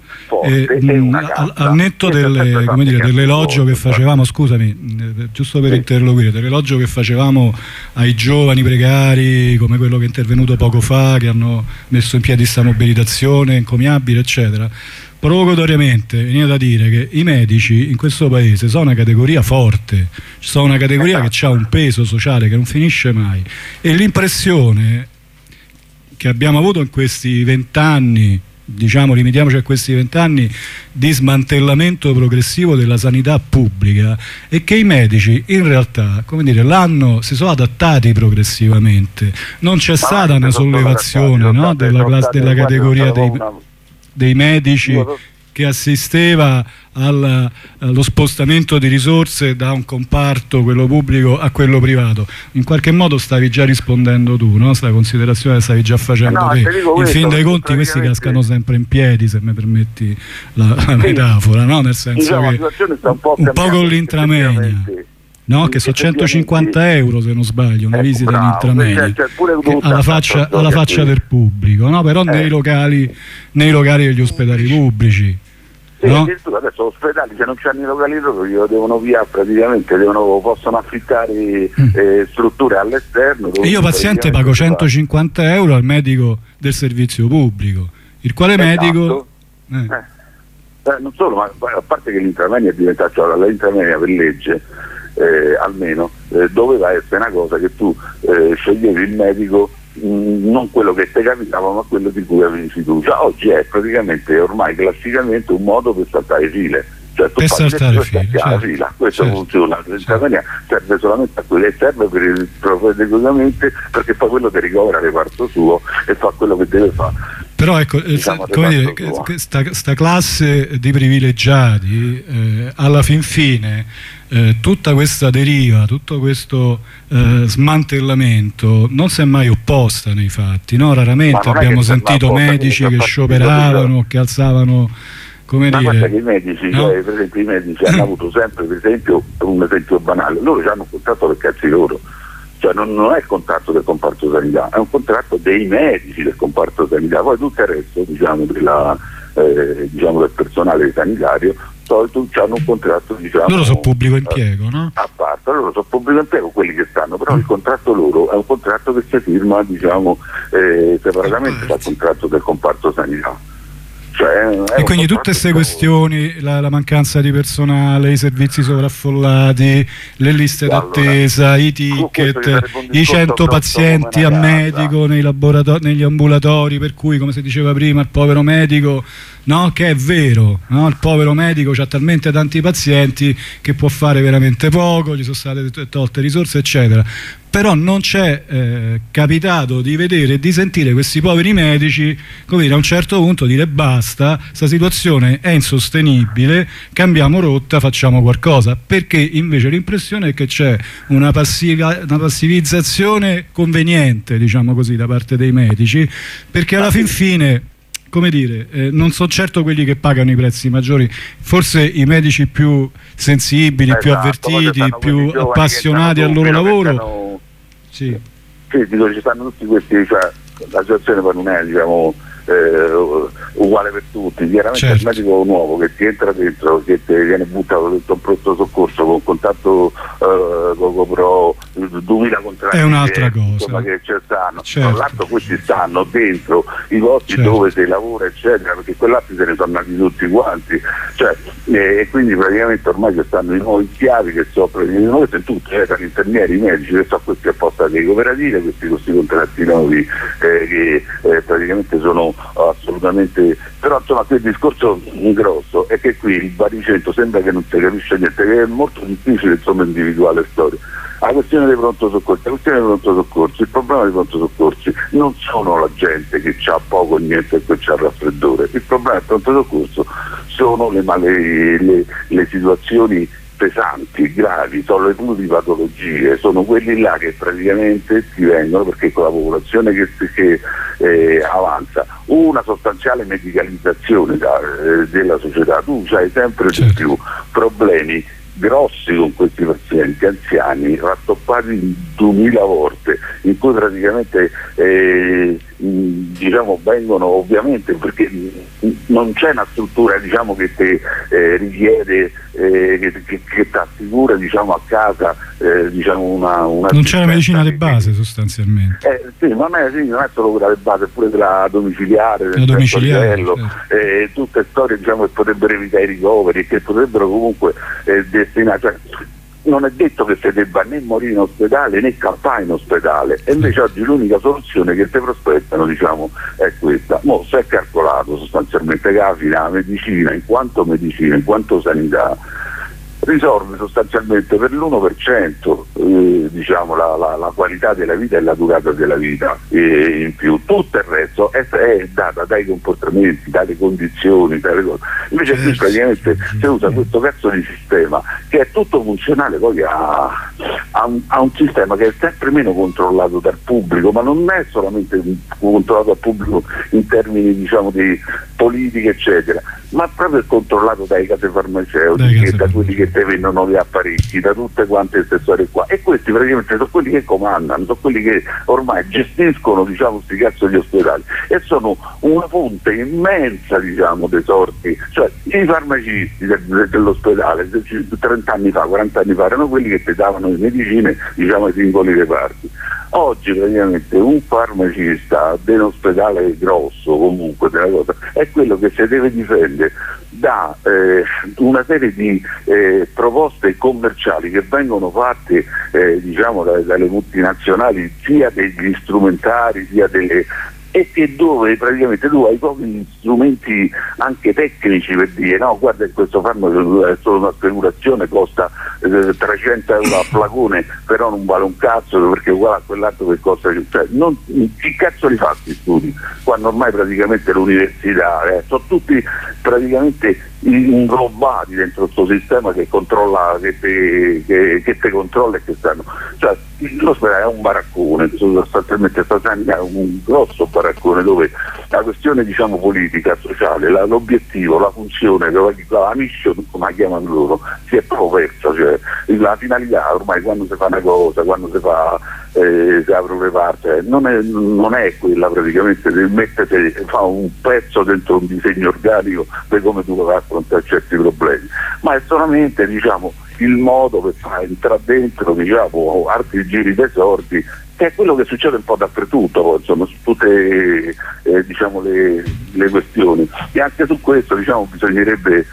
Al netto dell'elogio che facevamo, scusami, giusto per interloquire, dell'elogio che facevamo ai giovani precari, come quello che è intervenuto poco fa, che hanno messo in piedi questa mobilitazione encomiabile, eccetera, provocatoriamente viene da dire che i medici in questo paese sono una categoria forte, sono una categoria che ha un peso sociale che non finisce mai, e l'impressione che abbiamo avuto in questi 20 anni, diciamo, limitiamoci a questi 20 anni di smantellamento progressivo della sanità pubblica, è che i medici in realtà, come dire, si sono adattati progressivamente, non c'è stata una sollevazione, no, della categoria dei medici che assisteva allo spostamento di risorse da un comparto, quello pubblico, a quello privato. In qualche modo stavi già rispondendo tu, no? Questa considerazione la stavi già facendo te. In fin dei conti questi cascano sempre in piedi, se mi permetti la metafora, no? Nel senso che un po' con l'intramoenia, no? Che sono 150 euro, se non sbaglio, una visita in intramoenia, alla faccia del pubblico, no? Però nei locali degli ospedali pubblici. No? Adesso l'ospedale, se non c'hanno i locali loro, glielo devono via, praticamente possono affittare strutture all'esterno. E io paziente pago 150 euro al medico del servizio pubblico, il quale medico non solo, ma a parte che l'intramoenia è diventata, cioè l'intramoenia per legge almeno doveva essere una cosa che tu sceglievi il medico, non quello che ti capitava, ma quello di cui avevi fiducia. Oggi è praticamente, ormai classicamente, un modo per saltare file, cioè tu la fila, questo funziona. L'intramoenia serve solamente a quello, e serve per il profeticamente, perché poi quello ti ricovera il reparto suo e fa quello che deve fare. Però ecco, diciamo, come dire, sta classe di privilegiati alla fin fine, tutta questa deriva, tutto questo smantellamento non si è mai opposta nei fatti, no? Raramente abbiamo sentito medici che scioperavano, che alzavano, come dire. Guarda che i medici, no? Per esempio i medici hanno avuto sempre, per esempio, un esempio banale, loro hanno un contratto per cazzi loro. Cioè non è il contratto del comparto sanità, è un contratto dei medici del comparto sanità, poi tutto il resto, diciamo, del personale sanitario, hanno un contratto, diciamo, loro sono pubblico impiego, no? A parte, loro sono pubblico impiego quelli che stanno, però il contratto loro è un contratto che si firma, diciamo, separatamente dal contratto del comparto sanità. E quindi tutte queste questioni, la mancanza di personale, i servizi sovraffollati, le liste d'attesa, i ticket, i 100 pazienti a medico negli ambulatori, per cui, come si diceva prima, il povero medico, no? Che è vero, no? Il povero medico ha talmente tanti pazienti che può fare veramente poco, gli sono state tolte risorse, eccetera. Però non c'è capitato di vedere e di sentire questi poveri medici, come dire, a un certo punto dire basta, questa situazione è insostenibile, cambiamo rotta, facciamo qualcosa, perché invece l'impressione è che c'è una passivizzazione conveniente, diciamo così, da parte dei medici, perché alla fin fine, come dire, non sono certo quelli che pagano i prezzi maggiori, forse i medici più sensibili, più avvertiti, più appassionati al loro lavoro. Sì, dico, ci stanno tutti questi, cioè la situazione poi non è, diciamo, uguale per tutti. Chiaramente il medico nuovo che ti entra dentro, che ti viene buttato dentro un pronto soccorso con contatto GoPro, 2000 contratti è un'altra cosa, insomma, che ci stanno. Certo. Tra l'altro questi stanno dentro i posti Certo. dove si lavora eccetera, perché quell'altro se ne sono andati tutti quanti, cioè, e quindi praticamente ormai ci stanno i nuovi schiavi che sono praticamente tutti, tra gli infermieri, i medici, che sono questi apposta delle cooperative, questi contratti nuovi che praticamente sono assolutamente, però insomma quel discorso grosso è che qui il baricentro sembra che non si capisce niente, che è molto difficile insomma individuare le storie. La questione dei pronto soccorsi, il problema dei pronto soccorsi non sono la gente che ha poco o niente e che ha il raffreddore, il problema del pronto soccorso sono le situazioni pesanti, gravi, sono le pluripatologie, sono quelli là che praticamente ti vengono perché con la popolazione che avanza, una sostanziale medicalizzazione della società, tu hai sempre di più problemi grossi con questi pazienti anziani rattoppati 2000 volte, in cui praticamente diciamo vengono ovviamente perché non c'è una struttura diciamo che ti richiede che ti assicura diciamo a casa diciamo una non c'è la medicina di base sostanzialmente. Sì, non è solo quella di base, è pure quella domiciliare, la domiciliare livello, certo. Tutte storie diciamo che potrebbero evitare i ricoveri, che potrebbero comunque destinare, cioè, non è detto che si debba né morire in ospedale né campare in ospedale, e invece oggi l'unica soluzione che ti prospettano diciamo è questa. Mo si è calcolato sostanzialmente che la medicina in quanto sanità risolve sostanzialmente per l'1% diciamo la qualità della vita e la durata della vita, e in più tutto il resto è data dai comportamenti, dalle condizioni, dalle cose. Invece qui praticamente si usa questo cazzo di sistema che è tutto funzionale poi a un sistema che è sempre meno controllato dal pubblico, ma non è solamente controllato dal pubblico in termini diciamo di politica eccetera, ma proprio controllato dai case farmaceutiche, da quelli che te vendono gli apparecchi, da tutte quante queste storie qua, e questi praticamente sono quelli che comandano, sono quelli che ormai gestiscono diciamo sti cazzo di ospedali, e sono una fonte immensa diciamo dei sorti, cioè i farmacisti dell'ospedale 30 anni fa, 40 anni fa erano quelli che ti davano le medicine diciamo ai singoli reparti. Oggi praticamente un farmacista dell'ospedale grosso comunque della cosa è quello che si deve difendere da una serie di proposte commerciali che vengono fatte diciamo dalle multinazionali, sia degli strumentari sia delle, e che dove praticamente tu hai pochi strumenti anche tecnici per dire no, guarda questo farmaco è solo una speculazione, costa 300 euro a flacone, però non vale un cazzo perché è uguale a quell'altro che costa, cioè, chi cazzo li fa questi studi quando ormai praticamente l'università sono tutti praticamente inglobati dentro questo sistema che controlla, che te controlla e che stanno, cioè l'ospedale è un baraccone, sostanzialmente è un grosso baraccone dove la questione diciamo politica, sociale, l'obiettivo, la funzione, la mission come la chiamano loro, si è proprio persa, cioè la finalità ormai quando si fa una cosa, quando si fa si apre un reparto, non è quella praticamente di mettersi, fa un pezzo dentro un disegno organico per come tu vai a affrontare certi problemi, ma è solamente diciamo il modo per far entrare dentro diciamo altri giri dei sordi, che è quello che succede un po' dappertutto, insomma, su tutte diciamo le questioni, e anche su questo diciamo bisognerebbe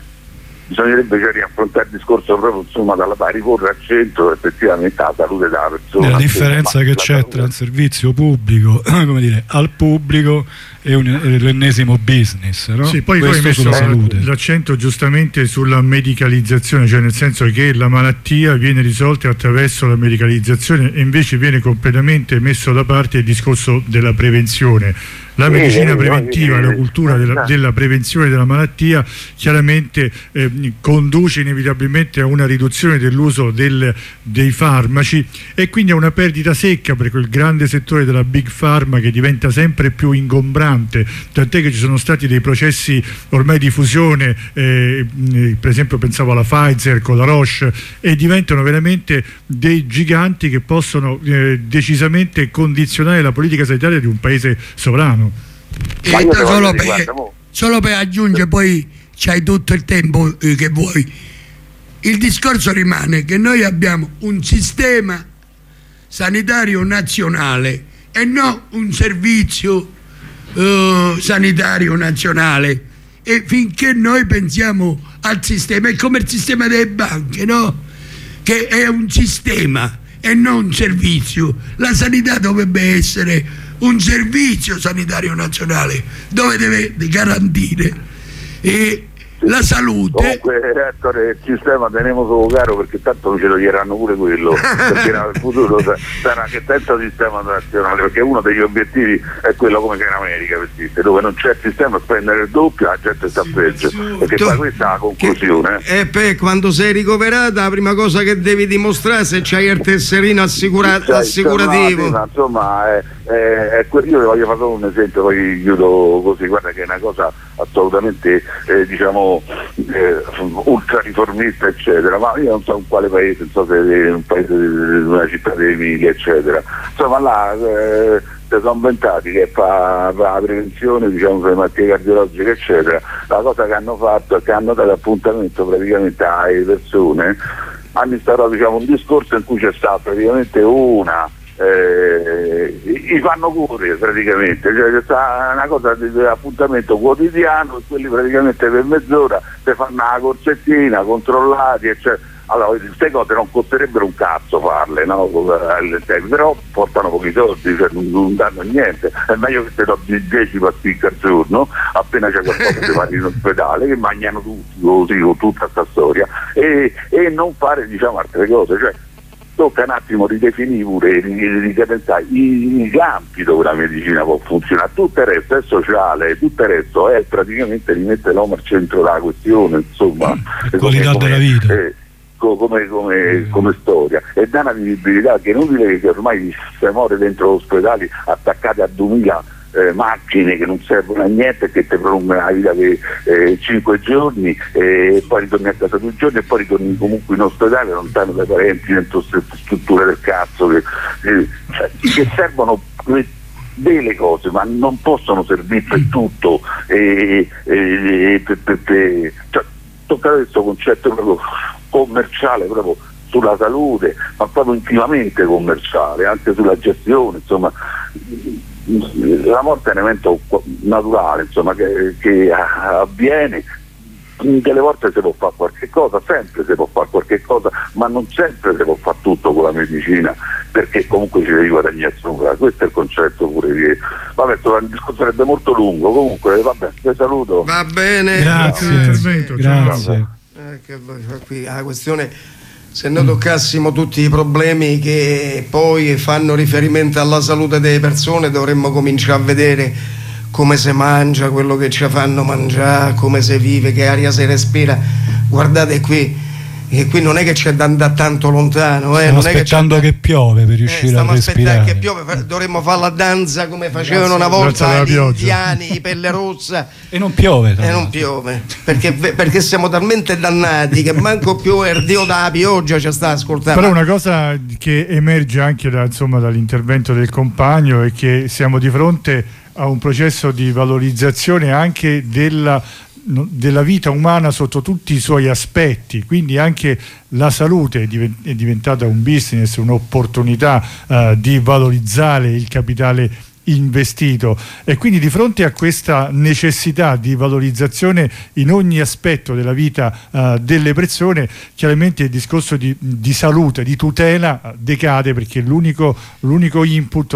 riaffrontare il discorso proprio insomma riporre al centro effettivamente la salute della persona. La differenza che c'è tra il servizio pubblico come dire al pubblico e l'ennesimo business, no? Sì, poi hai messo l'accento giustamente sulla medicalizzazione, cioè nel senso che la malattia viene risolta attraverso la medicalizzazione e invece viene completamente messo da parte il discorso della prevenzione. La medicina preventiva, la cultura della prevenzione della malattia chiaramente conduce inevitabilmente a una riduzione dell'uso dei farmaci e quindi a una perdita secca per quel grande settore della Big Pharma che diventa sempre più ingombrante, tant'è che ci sono stati dei processi ormai di fusione, per esempio pensavo alla Pfizer con la Roche, e diventano veramente dei giganti che possono decisamente condizionare la politica sanitaria di un paese sovrano. Solo per aggiungere, poi c'hai tutto il tempo che vuoi. Il discorso rimane che noi abbiamo un sistema sanitario nazionale e non un servizio sanitario nazionale. E finché noi pensiamo al sistema, è come il sistema delle banche, no? Che è un sistema e non un servizio. La sanità dovrebbe essere un servizio sanitario nazionale dove deve garantire la salute. Comunque, Ettore, il sistema teniamo solo caro perché tanto non ce lo diranno pure quello, perché nel futuro sarà che senza sistema nazionale, perché uno degli obiettivi è quello come che in America, dove non c'è il sistema, spendere il doppio, la gente sta peggio, perché poi questa è la conclusione. E quando sei ricoverata la prima cosa che devi dimostrare se c'hai il tesserino assicurativo. Insomma, io vi voglio fare solo un esempio, poi chiudo così. Guarda che è una cosa assolutamente ultra riformista eccetera, ma io non so in quale paese, non so se è un paese di una città d'Emilia eccetera, insomma là si sono inventati che fa la prevenzione delle malattie cardiologiche eccetera. La cosa che hanno fatto è che hanno dato appuntamento praticamente alle persone, hanno instaurato un discorso in cui c'è stata praticamente gli fanno correre praticamente, c'è una cosa di appuntamento quotidiano e quelli praticamente per mezz'ora si fanno una corsettina, controllati eccetera. Allora queste cose non costerebbero un cazzo farle, no? Però portano pochi soldi, cioè non danno niente. È meglio che te do 10 pasticche al giorno appena c'è qualcosa che va in ospedale, che mangiano tutti così con tutta questa storia, e non fare altre cose, cioè tocca un attimo ridefinire pure, ripensare i campi dove la medicina può funzionare. Tutto il resto è sociale, tutto il resto è praticamente rimette l'uomo al centro della questione, insomma, qualità della vita. Come storia, e dà una visibilità che è inutile che ormai si muore dentro ospedali attaccati a 2000 macchine che non servono a niente, che ti prolungano la vita per 5 giorni e poi ritorni a casa 2 giorni e poi ritorni comunque in ospedale lontano dai parenti, dentro queste strutture del cazzo che servono delle cose ma non possono servire per tutto, cioè, toccare questo concetto proprio commerciale, proprio sulla salute, ma proprio intimamente commerciale, anche sulla gestione, insomma. La morte è un evento naturale, insomma, che avviene. Delle volte si può fare qualche cosa, sempre si può fare qualche cosa, ma non sempre si può fare tutto con la medicina, perché comunque ci devi guadagnare sopra. Questo è il concetto pure che vabbè, il discorso sarebbe molto lungo, comunque vabbè, vi saluto. Va bene, grazie. Qui la questione, se noi toccassimo tutti i problemi che poi fanno riferimento alla salute delle persone, dovremmo cominciare a vedere come si mangia, quello che ci fanno mangiare, come si vive, che aria si respira. Guardate qui, e qui non è che c'è da andare tanto lontano, stiamo non aspettando che piove per riuscire a respirare. Stiamo aspettando che piove, dovremmo fare la danza come facevano una volta gli indiani, i pelle rossa, e non piove. Perché siamo talmente dannati che manco più il dio della pioggia ci sta ascoltando. Però una cosa che emerge anche dall'intervento del compagno è che siamo di fronte a un processo di valorizzazione anche della vita umana sotto tutti i suoi aspetti, quindi anche la salute è diventata un business, un'opportunità di valorizzare il capitale investito, e quindi di fronte a questa necessità di valorizzazione in ogni aspetto della vita delle persone, chiaramente il discorso di salute, di tutela decade, perché l'unico input,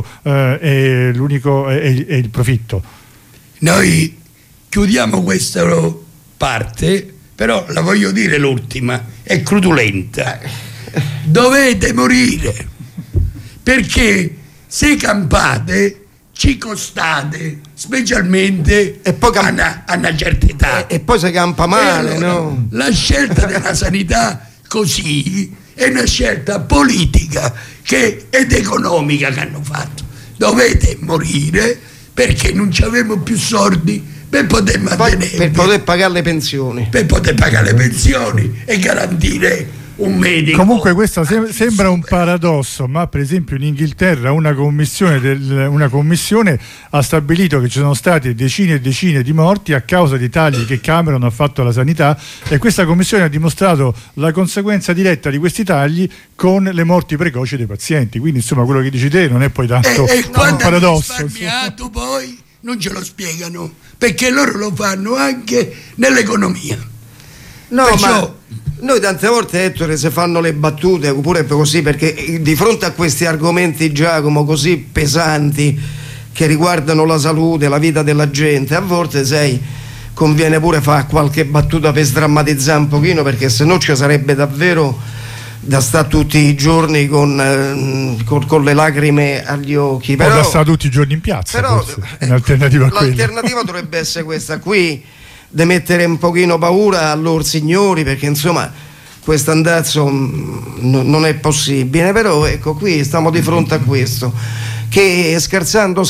è il profitto. Noi chiudiamo questa parte, però la voglio dire l'ultima, è crudulenta. Dovete morire, perché se campate ci costate, specialmente e poi a una certa età. E poi si campa male, allora, no? La scelta della sanità così è una scelta politica ed economica che hanno fatto. Dovete morire perché non ci avevamo più soldi per poter mantenere, per poter pagare le pensioni, e garantire un medico. Comunque questo sembra un paradosso, ma per esempio in Inghilterra una commissione ha stabilito che ci sono state decine e decine di morti a causa di tagli che Cameron ha fatto alla sanità, e questa commissione ha dimostrato la conseguenza diretta di questi tagli con le morti precoci dei pazienti. Quindi insomma quello che dici te non è poi tanto un paradosso. Risparmiato poi non ce lo spiegano, perché loro lo fanno anche nell'economia. No, perciò, ma noi tante volte, Ettore, se fanno le battute oppure così, perché di fronte a questi argomenti, Giacomo, così pesanti che riguardano la salute, la vita della gente, a volte conviene pure fare qualche battuta per sdrammatizzare un pochino, perché sennò ci sarebbe davvero da stare tutti i giorni con le lacrime agli occhi. Però, da stare tutti i giorni in piazza, forse, in alternativa a quella. L'alternativa dovrebbe essere questa qui, di mettere un pochino paura a loro signori, perché insomma questo andazzo non è possibile. Però ecco, qui stiamo di fronte a questo, che scherzando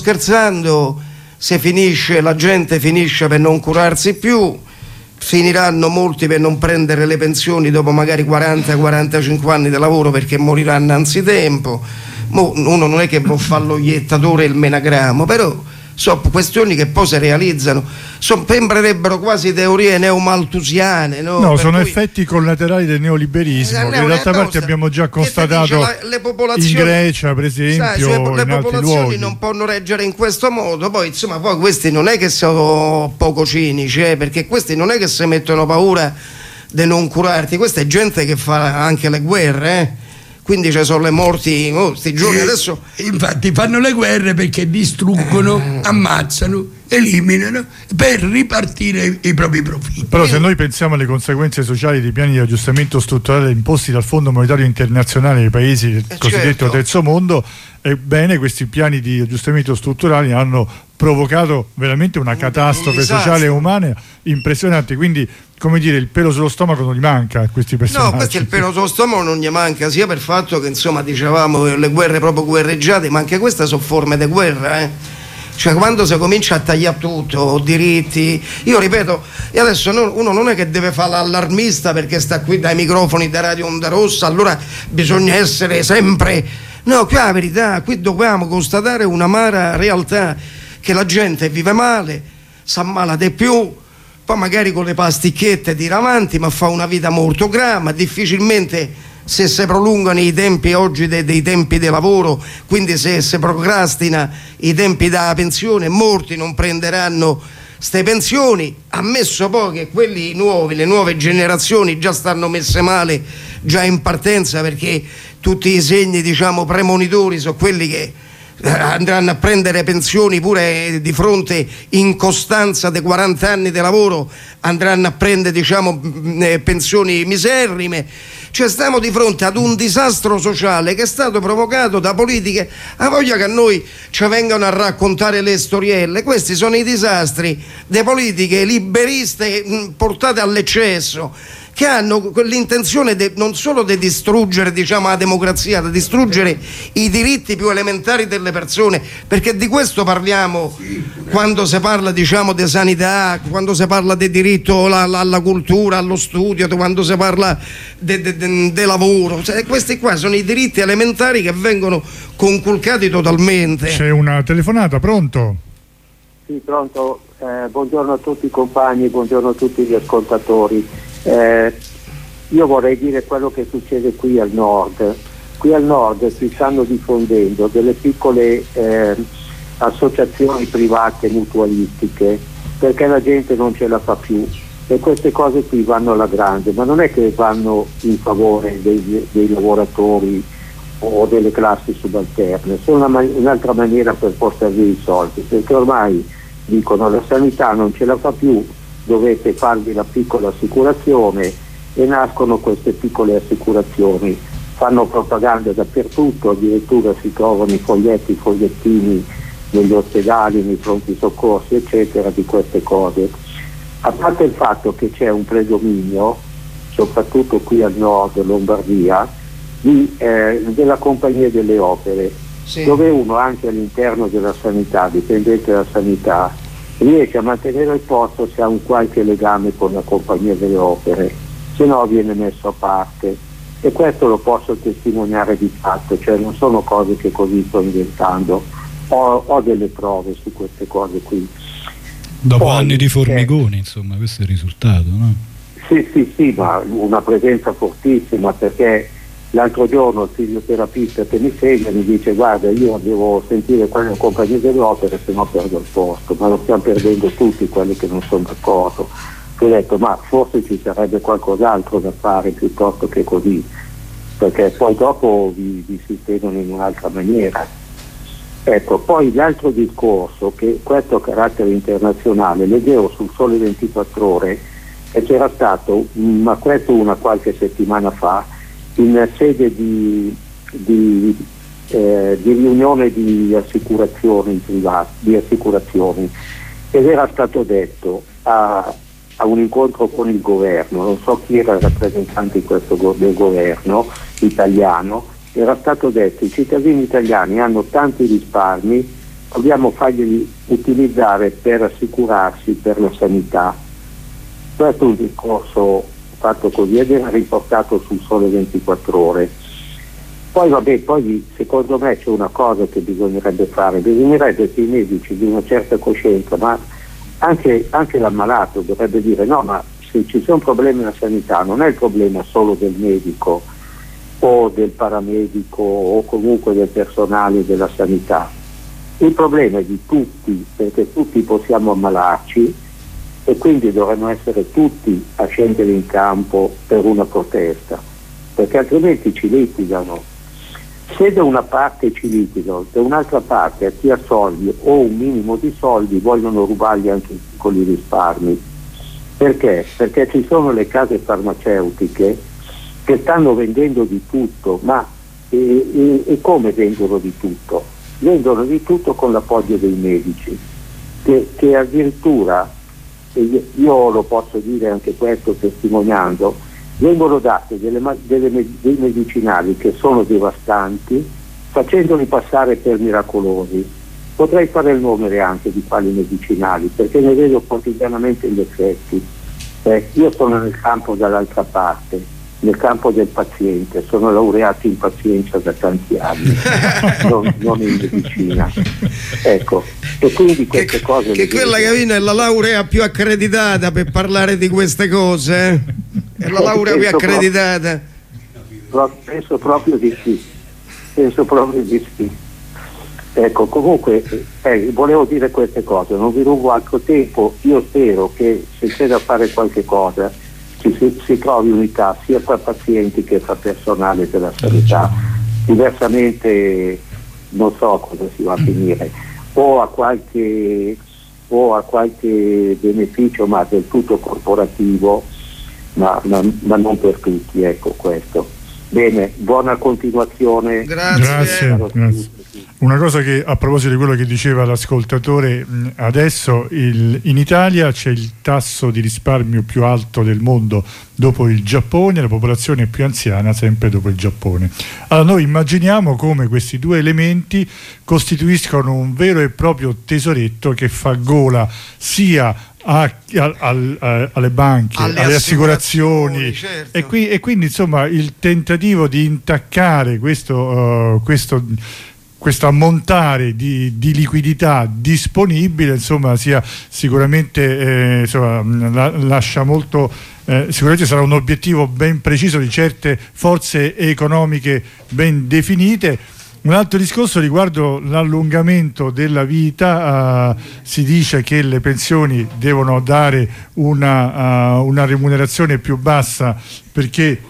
se finisce, la gente finisce per non curarsi più, finiranno molti per non prendere le pensioni dopo magari 40-45 anni di lavoro, perché moriranno anzitempo. Uno non è che può fare lo iettatore e il menagramo, però sono questioni che poi si realizzano, sembrerebbero quasi teorie neomaltusiane, no? No, sono effetti collaterali del neoliberismo, che d'altra parte abbiamo già constatato in Grecia, per esempio, le in altri popolazioni luoghi. non possono reggere in questo modo. Poi insomma, poi questi non è che sono poco cinici, perché questi non è che si mettono paura di non curarti, questa è gente che fa anche le guerre, quindi ci sono le morti questi giorni adesso. Infatti fanno le guerre perché distruggono, ammazzano, eliminano per ripartire i propri profitti. Però se noi pensiamo alle conseguenze sociali dei piani di aggiustamento strutturale imposti dal Fondo Monetario Internazionale ai paesi del cosiddetto terzo mondo, ebbene questi piani di aggiustamento strutturali hanno provocato veramente una catastrofe sociale e umana impressionante. Quindi, come dire, il pelo sullo stomaco non gli manca a questi personaggi. No, questo il pelo sullo stomaco non gli manca, sia per il fatto che insomma dicevamo le guerre proprio guerreggiate, ma anche queste sono forme di guerra, Cioè quando si comincia a tagliare tutto, diritti, io ripeto, e adesso uno non è che deve fare l'allarmista perché sta qui dai microfoni da Radio Onda Rossa, allora bisogna essere sempre. No, qui la verità, qui dobbiamo constatare un'amara realtà, che la gente vive male, si ammala di più, poi magari con le pasticchette tira avanti, ma fa una vita molto grama, difficilmente se si prolungano i tempi oggi dei tempi di lavoro, quindi se si procrastina i tempi della pensione, molti non prenderanno ste pensioni, ammesso poi che quelli nuovi, le nuove generazioni già stanno messe male già in partenza, perché tutti i segni diciamo premonitori sono quelli che andranno a prendere pensioni pure di fronte in costanza dei 40 anni di lavoro, andranno a prendere diciamo pensioni miserrime. Cioè stiamo di fronte ad un disastro sociale che è stato provocato da politiche, a voglia che a noi ci vengano a raccontare le storielle. Questi sono i disastri delle politiche liberiste portate all'eccesso, che hanno l'intenzione non solo di distruggere diciamo la democrazia, di distruggere i diritti più elementari delle persone, perché di questo parliamo quando si parla diciamo di sanità, quando si parla di diritto alla cultura, allo studio, quando si parla di lavoro. Cioè, questi qua sono i diritti elementari che vengono conculcati totalmente. C'è una telefonata, pronto? Sì, pronto. Buongiorno a tutti i compagni, buongiorno a tutti gli ascoltatori. Io vorrei dire quello che succede qui al nord. Qui al nord si stanno diffondendo delle piccole associazioni private mutualistiche, perché la gente non ce la fa più, e queste cose qui vanno alla grande, ma non è che vanno in favore dei lavoratori o delle classi subalterne, sono un'altra maniera per portarvi i soldi, perché ormai dicono la sanità non ce la fa più, dovete farvi la piccola assicurazione, e nascono queste piccole assicurazioni, fanno propaganda dappertutto, addirittura si trovano i fogliettini negli ospedali, nei pronti soccorsi eccetera di queste cose. A parte il fatto che c'è un predominio, soprattutto qui al nord, Lombardia, della compagnia delle opere, sì, dove uno anche all'interno della sanità, dipendente della sanità, riesce a mantenere il posto se ha un qualche legame con la compagnia delle opere, se no viene messo a parte. e questo lo posso testimoniare di fatto, cioè non sono cose che così sto inventando, ho delle prove su queste cose qui. Dopo anni di Formigoni, insomma, questo è il risultato, no? Sì, ma una presenza fortissima, perché l'altro giorno il fisioterapista che mi segue mi dice: guarda, io devo sentire quelli compagnia delle opere, se no perdo il posto, ma lo stiamo perdendo tutti quelli che non sono d'accordo. Ho detto: ma forse ci sarebbe qualcos'altro da fare piuttosto che così, perché poi dopo vi sistemano in un'altra maniera. Ecco, poi l'altro discorso, che questo ha carattere internazionale, leggevo sul Sole 24 Ore che c'era stato, ma questo una qualche settimana fa, in sede di riunione di assicurazioni private, ed era stato detto a un incontro con il governo, non so chi era il rappresentante del governo italiano, era stato detto: i cittadini italiani hanno tanti risparmi, dobbiamo farglieli utilizzare per assicurarsi per la sanità. Questo è un discorso fatto così ed era riportato sul Sole 24 Ore. Poi secondo me c'è una cosa che bisognerebbe fare, bisognerebbe che i medici di una certa coscienza, ma anche l'ammalato dovrebbe dire: no, ma se ci sono problemi nella sanità non è il problema solo del medico o del paramedico o comunque del personale della sanità, il problema è di tutti, perché tutti possiamo ammalarci e quindi dovremmo essere tutti a scendere in campo per una protesta, perché altrimenti ci litigano. Se da una parte ci litigano, da un'altra parte a chi ha soldi o un minimo di soldi vogliono rubargli anche i piccoli risparmi. Perché? Perché ci sono le case farmaceutiche che stanno vendendo di tutto, ma e come vendono di tutto? Vendono di tutto con l'appoggio dei medici, che addirittura, io lo posso dire anche questo testimoniando, vengono date dei medicinali che sono devastanti, facendoli passare per miracolosi. Potrei fare il nome anche di quali medicinali, perché ne vedo quotidianamente gli effetti. Io sono nel campo dall'altra parte, nel campo del paziente, sono laureato in pazienza da tanti anni, non in medicina. Ecco, e quindi queste cose... Che quella Gavina è la laurea più accreditata per parlare di queste cose, È la laurea più accreditata. Penso proprio di sì. Ecco, comunque volevo dire queste cose, non vi rubo altro tempo. Io spero che se c'è da fare qualche cosa si trovi unità sia tra pazienti che tra personale della sanità, diversamente non so cosa si va a finire, o a qualche beneficio ma del tutto corporativo, ma non per tutti, ecco questo. Bene, buona continuazione. Grazie. Una cosa che, a proposito di quello che diceva l'ascoltatore adesso, in Italia c'è il tasso di risparmio più alto del mondo dopo il Giappone, la popolazione più anziana sempre dopo il Giappone. Allora noi immaginiamo come questi due elementi costituiscono un vero e proprio tesoretto che fa gola sia alle banche, alle assicurazioni, certo. e quindi insomma il tentativo di intaccare questo ammontare di liquidità disponibile, insomma, sia sicuramente lascia molto, sicuramente sarà un obiettivo ben preciso di certe forze economiche ben definite. Un altro discorso riguardo l'allungamento della vita, si dice che le pensioni devono dare una remunerazione più bassa perché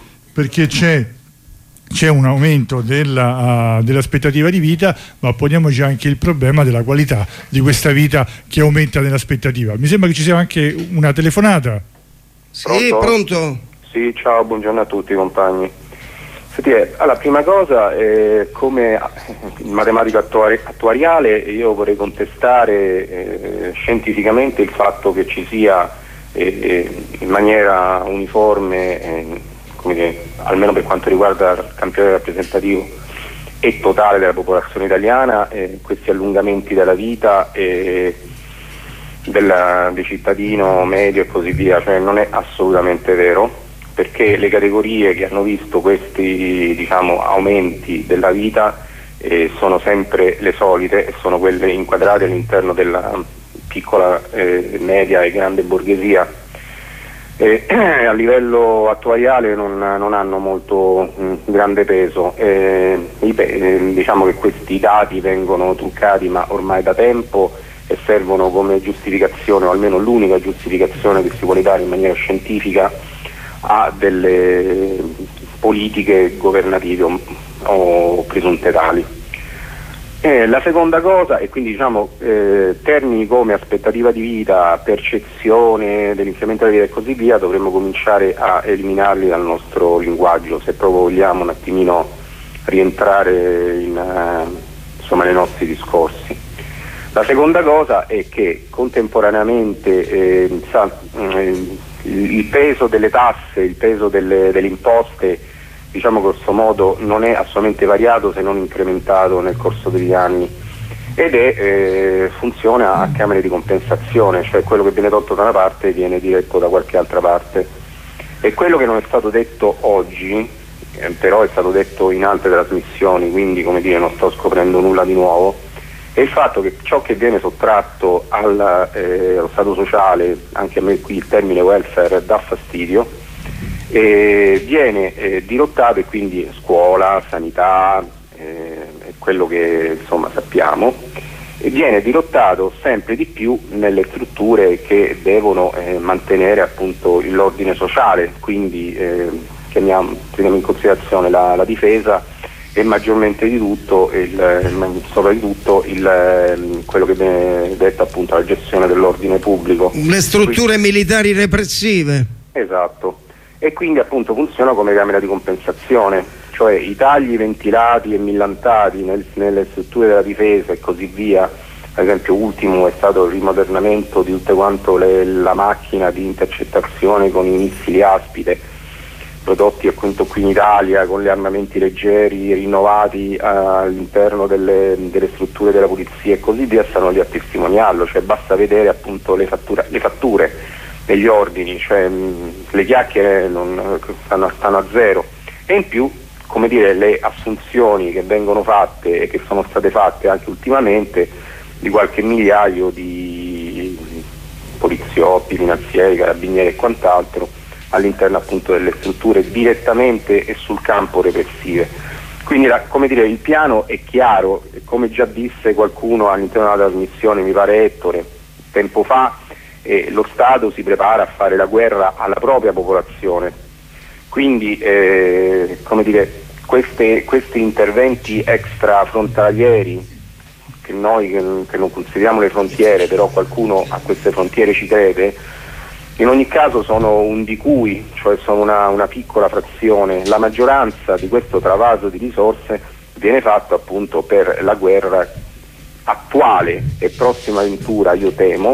c'è un aumento dell'aspettativa di vita, ma poniamoci anche il problema della qualità di questa vita che aumenta nell'aspettativa. Mi sembra che ci sia anche una telefonata. Sì, pronto? Sì, ciao, buongiorno a tutti compagni. Allora, prima cosa, come matematico attuariale io vorrei contestare scientificamente il fatto che ci sia in maniera uniforme, come dire, almeno per quanto riguarda il campione rappresentativo e totale della popolazione italiana, questi allungamenti della vita del cittadino medio e così via, cioè non è assolutamente vero. perché le categorie che hanno visto questi, diciamo, aumenti della vita sono sempre le solite e sono quelle inquadrate all'interno della piccola, media e grande borghesia. A livello attuariale non hanno molto grande peso. Diciamo che questi dati vengono truccati ma ormai da tempo e servono come giustificazione, o almeno l'unica giustificazione che si vuole dare in maniera scientifica a delle politiche governative o presunte tali. La seconda cosa, e quindi diciamo termini come aspettativa di vita, percezione dell'incremento della vita e così via, dovremmo cominciare a eliminarli dal nostro linguaggio se proprio vogliamo un attimino rientrare nei nostri discorsi. La seconda cosa è che contemporaneamente il peso delle tasse, il peso delle imposte, diciamo grosso modo, non è assolutamente variato se non incrementato nel corso degli anni, ed funziona a camere di compensazione, cioè quello che viene tolto da una parte viene diretto da qualche altra parte. E quello che non è stato detto oggi, però è stato detto in altre trasmissioni, quindi come dire non sto scoprendo nulla di nuovo, è il fatto che ciò che viene sottratto allo Stato sociale, anche a me qui il termine welfare dà fastidio, viene dirottato, e quindi scuola, sanità, quello che insomma sappiamo, e viene dirottato sempre di più nelle strutture che devono mantenere appunto l'ordine sociale, quindi prendiamo in considerazione la difesa e maggiormente di tutto soprattutto quello che viene detto appunto la gestione dell'ordine pubblico, le strutture militari repressive. Esatto. E quindi appunto funziona come camera di compensazione, cioè i tagli ventilati e millantati nelle strutture della difesa e così via. Ad esempio ultimo è stato il rimodernamento di tutte quanto la macchina di intercettazione con i missili Aspide, prodotti appunto qui in Italia, con gli armamenti leggeri rinnovati all'interno delle strutture della polizia e così via, stanno lì a testimoniarlo, cioè basta vedere appunto le fatture negli ordini, cioè le chiacchiere stanno a zero, e in più, come dire, le assunzioni che vengono fatte e che sono state fatte anche ultimamente di qualche migliaio di poliziotti, finanzieri, carabinieri e quant'altro all'interno appunto delle strutture direttamente e sul campo repressive. Quindi come dire, il piano è chiaro, come già disse qualcuno all'interno della trasmissione, mi pare Ettore, tempo fa, lo Stato si prepara a fare la guerra alla propria popolazione. Quindi come dire, questi interventi extrafrontalieri, che noi che non consideriamo le frontiere, però qualcuno a queste frontiere ci crede, in ogni caso sono un di cui, cioè sono una piccola frazione. La maggioranza di questo travaso di risorse viene fatto appunto per la guerra attuale e prossima avventura, io temo,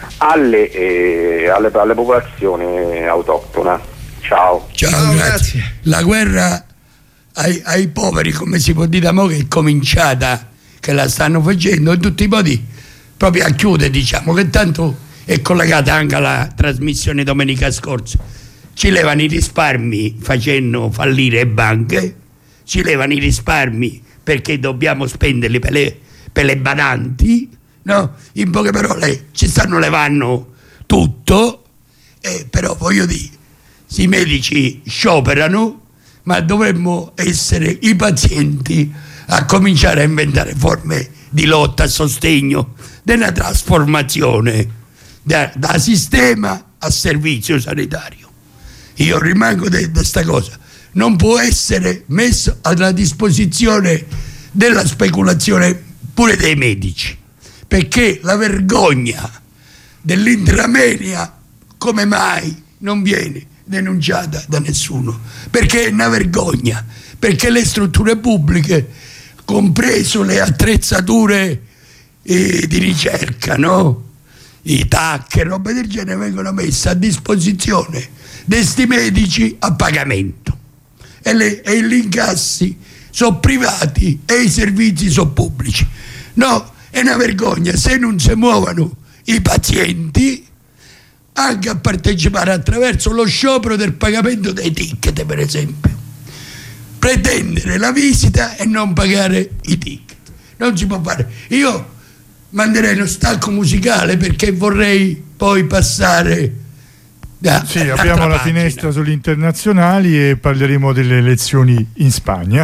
alla popolazione autoctona. Ciao, grazie. La guerra ai poveri, come si può dire, che è cominciata, che la stanno facendo in tutti i modi proprio a chiudere, diciamo, che tanto è collegata anche alla trasmissione domenica scorsa. Ci levano i risparmi facendo fallire le banche, ci levano i risparmi perché dobbiamo spenderli per le badanti, no? In poche parole ci stanno levando tutto, però voglio dire, i medici scioperano, ma dovremmo essere i pazienti a cominciare a inventare forme di lotta a sostegno della trasformazione da sistema a servizio sanitario. Io rimango di questa cosa, non può essere messo alla disposizione della speculazione pure dei medici, perché la vergogna dell'intramedia come mai non viene denunciata da nessuno? Perché è una vergogna, perché le strutture pubbliche, compreso le attrezzature di ricerca, no? I TAC e roba del genere, vengono messe a disposizione di questi medici a pagamento, e gli incassi sono privati e i servizi sono pubblici. No, è una vergogna. Se non si muovono i pazienti, anche a partecipare attraverso lo sciopero del pagamento dei ticket, per esempio. Pretendere la visita e non pagare i ticket non si può fare. Io manderei uno stacco musicale perché vorrei poi passare sì, abbiamo la finestra sugli internazionali e parleremo delle elezioni in Spagna.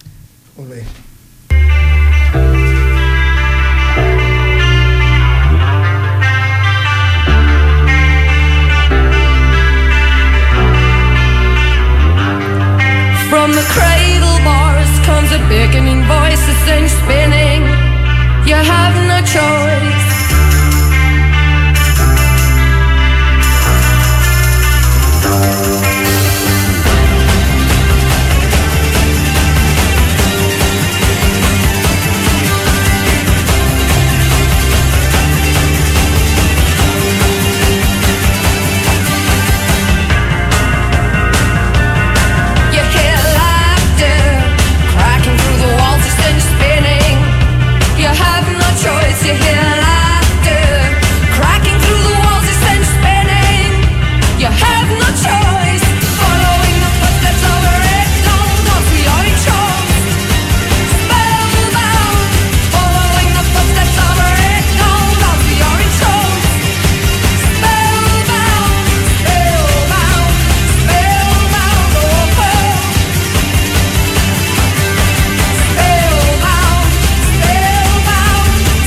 From the cradle bars comes a beckoning voice that sends spinning. You have no choice. You hear laughter cracking through the walls, it sends spinning. You have no choice. Following the footsteps of a red dawn, cause we are entranced, spellbound. Following the footsteps of a red dawn, cause we are entranced, spellbound, spellbound, spellbound, oh, oh. Spellbound, spellbound.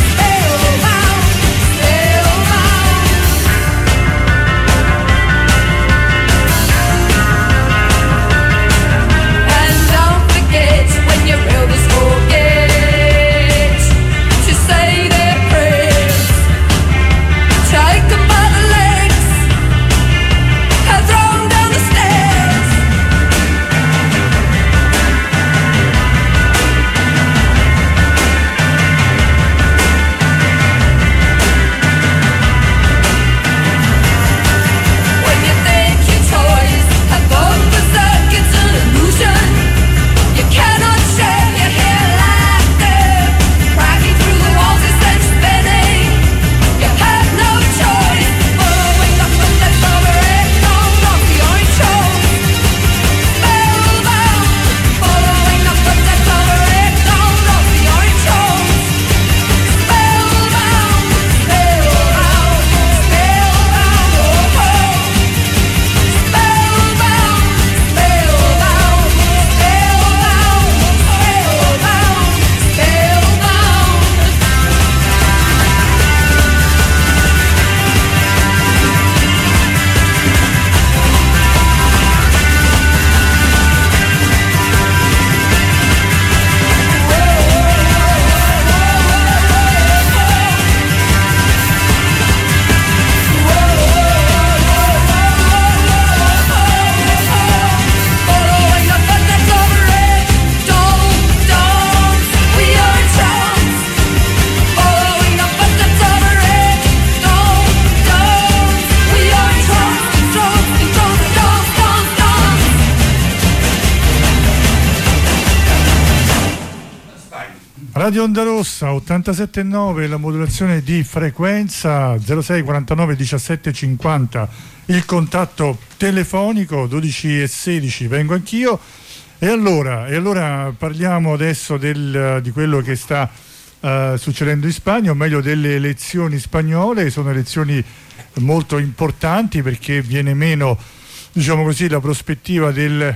Radio Onda Rossa 87.9, la modulazione di frequenza, 06 49 17 50 il contatto telefonico, 12 e 16 vengo anch'io. E allora parliamo adesso di quello che sta succedendo in Spagna, o meglio delle elezioni spagnole. Sono elezioni molto importanti perché viene meno, diciamo così, la prospettiva del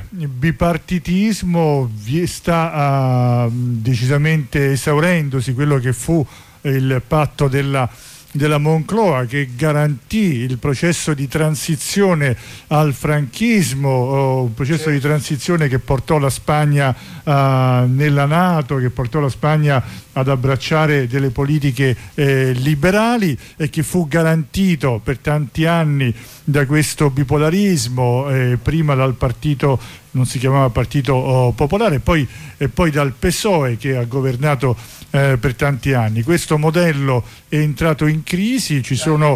bipartitismo, sta decisamente esaurendosi quello che fu il patto della Moncloa, che garantì il processo di transizione al franchismo, un processo di transizione che portò la Spagna nella NATO, che portò la Spagna ad abbracciare delle politiche liberali, e che fu garantito per tanti anni da questo bipolarismo, prima dal partito, non si chiamava Partito Popolare, e poi dal PSOE, che ha governato per tanti anni. Questo modello è entrato in crisi, ci sono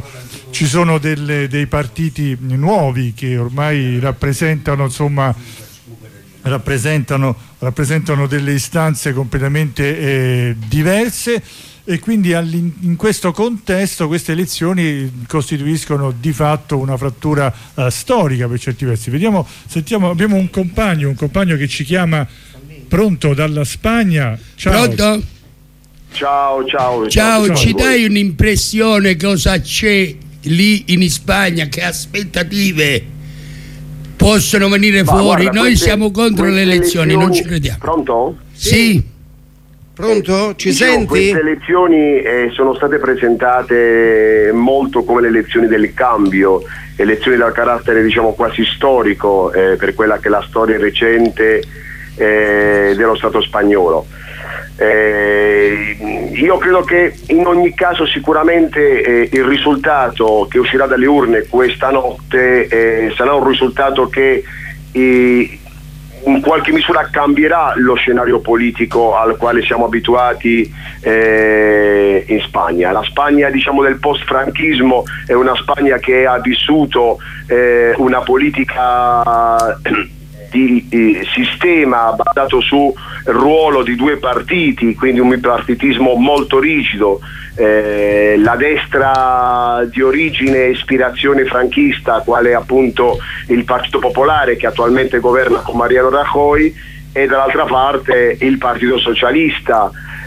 dei partiti nuovi che ormai rappresentano delle istanze completamente diverse, e quindi in questo contesto queste elezioni costituiscono di fatto una frattura storica per certi versi. Sentiamo, abbiamo un compagno che ci chiama, pronto, dalla Spagna. Ciao. Pronto? Ciao, ci dai un'impressione cosa c'è lì in Spagna, che aspettative possono venire fuori? Guarda, noi siamo contro le elezioni, non ci crediamo. Pronto? Sì. Pronto? Ci senti? Queste elezioni sono state presentate molto come le elezioni del cambio, elezioni dal carattere quasi storico per quella che è la storia recente dello Stato spagnolo. Io credo che in ogni caso sicuramente il risultato che uscirà dalle urne questa notte sarà un risultato che in qualche misura cambierà lo scenario politico al quale siamo abituati in Spagna. La Spagna del post-franchismo è una Spagna che ha vissuto una politica di sistema basato sul ruolo di due partiti, quindi un bipartitismo molto rigido. La destra di origine e ispirazione franchista, quale appunto il Partito Popolare che attualmente governa con Mariano Rajoy, e dall'altra parte il Partito Socialista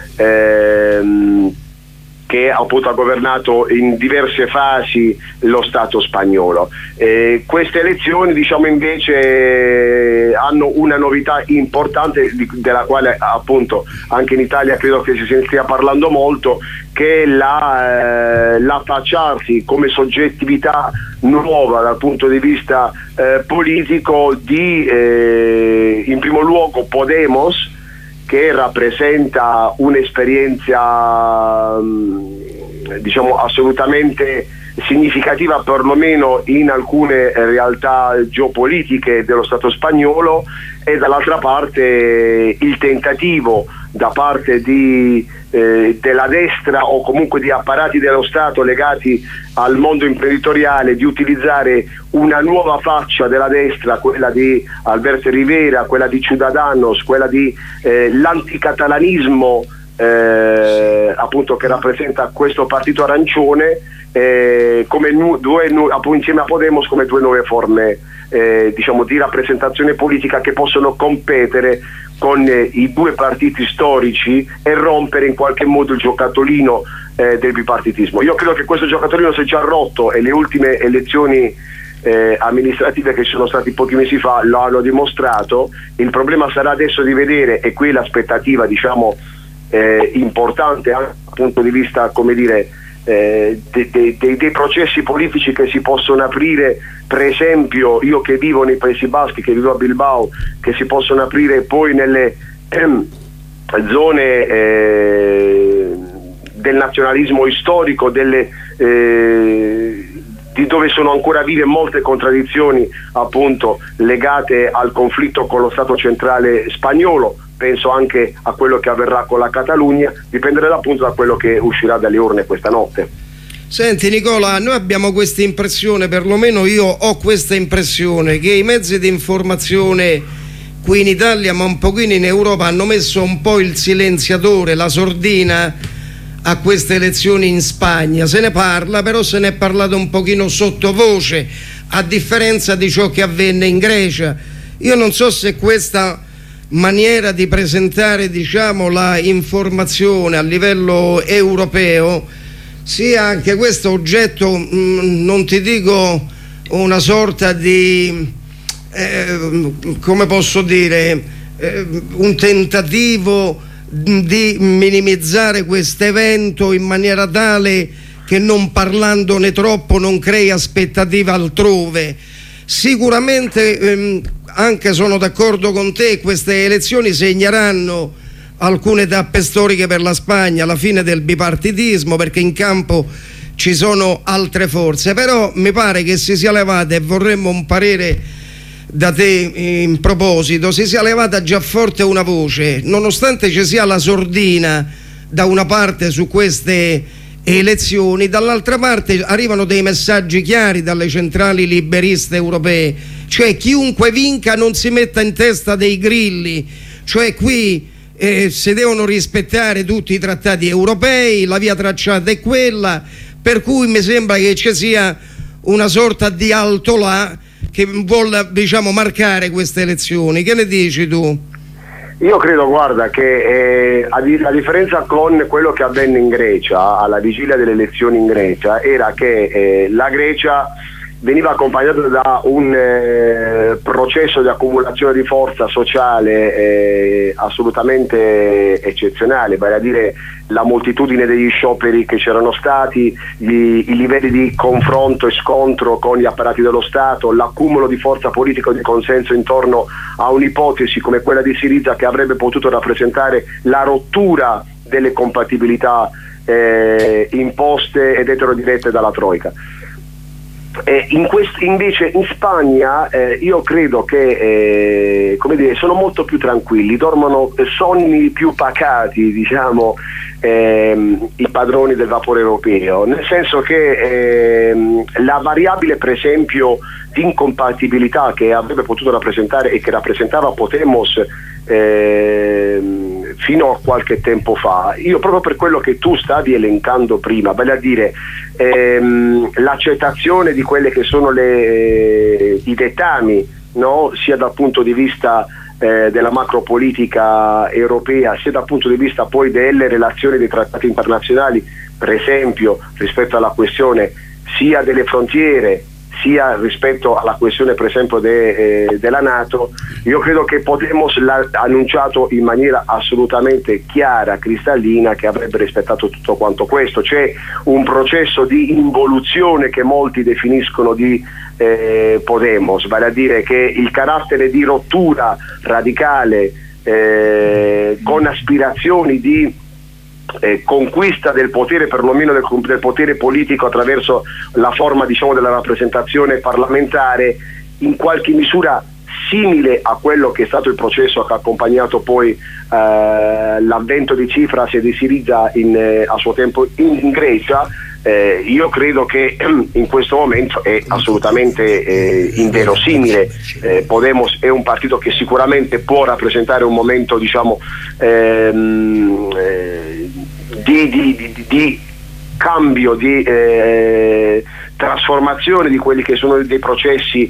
che appunto ha governato in diverse fasi lo Stato spagnolo. Queste elezioni invece hanno una novità importante della quale appunto anche in Italia credo che si stia parlando molto, che è l'affacciarsi come soggettività nuova dal punto di vista politico di in primo luogo Podemos, che rappresenta un'esperienza assolutamente significativa perlomeno in alcune realtà geopolitiche dello Stato spagnolo, e dall'altra parte il tentativo da parte della destra o comunque di apparati dello Stato legati al mondo imprenditoriale di utilizzare una nuova faccia della destra, quella di Albert Rivera, quella di Ciudadanos, quella di l'anticatalanismo appunto che rappresenta questo partito arancione, come insieme a Podemos come due nuove forme di rappresentazione politica che possono competere con i due partiti storici e rompere in qualche modo il giocattolino del bipartitismo. Io credo che questo giocattolino si è già rotto e le ultime elezioni amministrative che ci sono stati pochi mesi fa lo hanno dimostrato. Il problema sarà adesso di vedere, e qui l'aspettativa importante anche dal punto di vista dei processi politici che si possono aprire, per esempio io che vivo nei Paesi Baschi, che vivo a Bilbao, che si possono aprire poi nelle zone del nazionalismo storico, di dove sono ancora vive molte contraddizioni appunto legate al conflitto con lo Stato centrale spagnolo. Penso anche a quello che avverrà con la Catalogna, dipenderà appunto da quello che uscirà dalle urne questa notte. Senti Nicola, noi abbiamo questa impressione, perlomeno io ho questa impressione, che i mezzi di informazione qui in Italia ma un pochino in Europa hanno messo un po' il silenziatore, la sordina a queste elezioni in Spagna. Se ne parla, però se ne è parlato un pochino sottovoce, a differenza di ciò che avvenne in Grecia. Io non so se questa maniera di presentare la informazione a livello europeo sia anche questo oggetto, non ti dico una sorta di come posso dire, un tentativo di minimizzare questo evento in maniera tale che non parlandone troppo non crei aspettative altrove. Sicuramente anche sono d'accordo con te, queste elezioni segneranno alcune tappe storiche per la Spagna, la fine del bipartitismo, perché in campo ci sono altre forze, però mi pare che si sia levata, e vorremmo un parere da te in proposito, si sia levata già forte una voce, nonostante ci sia la sordina da una parte su queste elezioni, dall'altra parte arrivano dei messaggi chiari dalle centrali liberiste europee, cioè chiunque vinca non si metta in testa dei grilli, cioè qui si devono rispettare tutti i trattati europei, la via tracciata è quella, per cui mi sembra che ci sia una sorta di alto là che vuole, diciamo, marcare queste elezioni. Che ne dici tu? Io credo, guarda, che a differenza con quello che avvenne in Grecia, alla vigilia delle elezioni in Grecia, era che la Grecia veniva accompagnata da un processo di accumulazione di forza sociale assolutamente eccezionale, vale a dire la moltitudine degli scioperi che c'erano stati, i livelli di confronto e scontro con gli apparati dello Stato, l'accumulo di forza politica e di consenso intorno a un'ipotesi come quella di Syriza che avrebbe potuto rappresentare la rottura delle compatibilità imposte ed eterodirette dalla Troika. Invece in Spagna io credo che come dire, sono molto più tranquilli, dormono sonni più pacati, diciamo, i padroni del vapore europeo, nel senso che la variabile, per esempio, di incompatibilità che avrebbe potuto rappresentare e che rappresentava Podemos fino a qualche tempo fa, io proprio per quello che tu stavi elencando prima, vale a dire l'accettazione di quelle che sono i dettami, no? Sia dal punto di vista della macropolitica europea, sia dal punto di vista poi delle relazioni dei trattati internazionali, per esempio rispetto alla questione sia delle frontiere sia rispetto alla questione, per esempio, della NATO. Io credo che Podemos l'ha annunciato in maniera assolutamente chiara, cristallina, che avrebbe rispettato tutto quanto questo. C'è un processo di involuzione che molti definiscono di Podemos, vale a dire che il carattere di rottura radicale con aspirazioni di conquista del potere, perlomeno del potere politico attraverso la forma, diciamo, della rappresentazione parlamentare, in qualche misura simile a quello che è stato il processo che ha accompagnato poi l'avvento di Tsipras e di Syriza a suo tempo in Grecia. Io credo che in questo momento è assolutamente inverosimile. Podemos è un partito che sicuramente può rappresentare un momento, diciamo, di cambio, di trasformazione di quelli che sono dei processi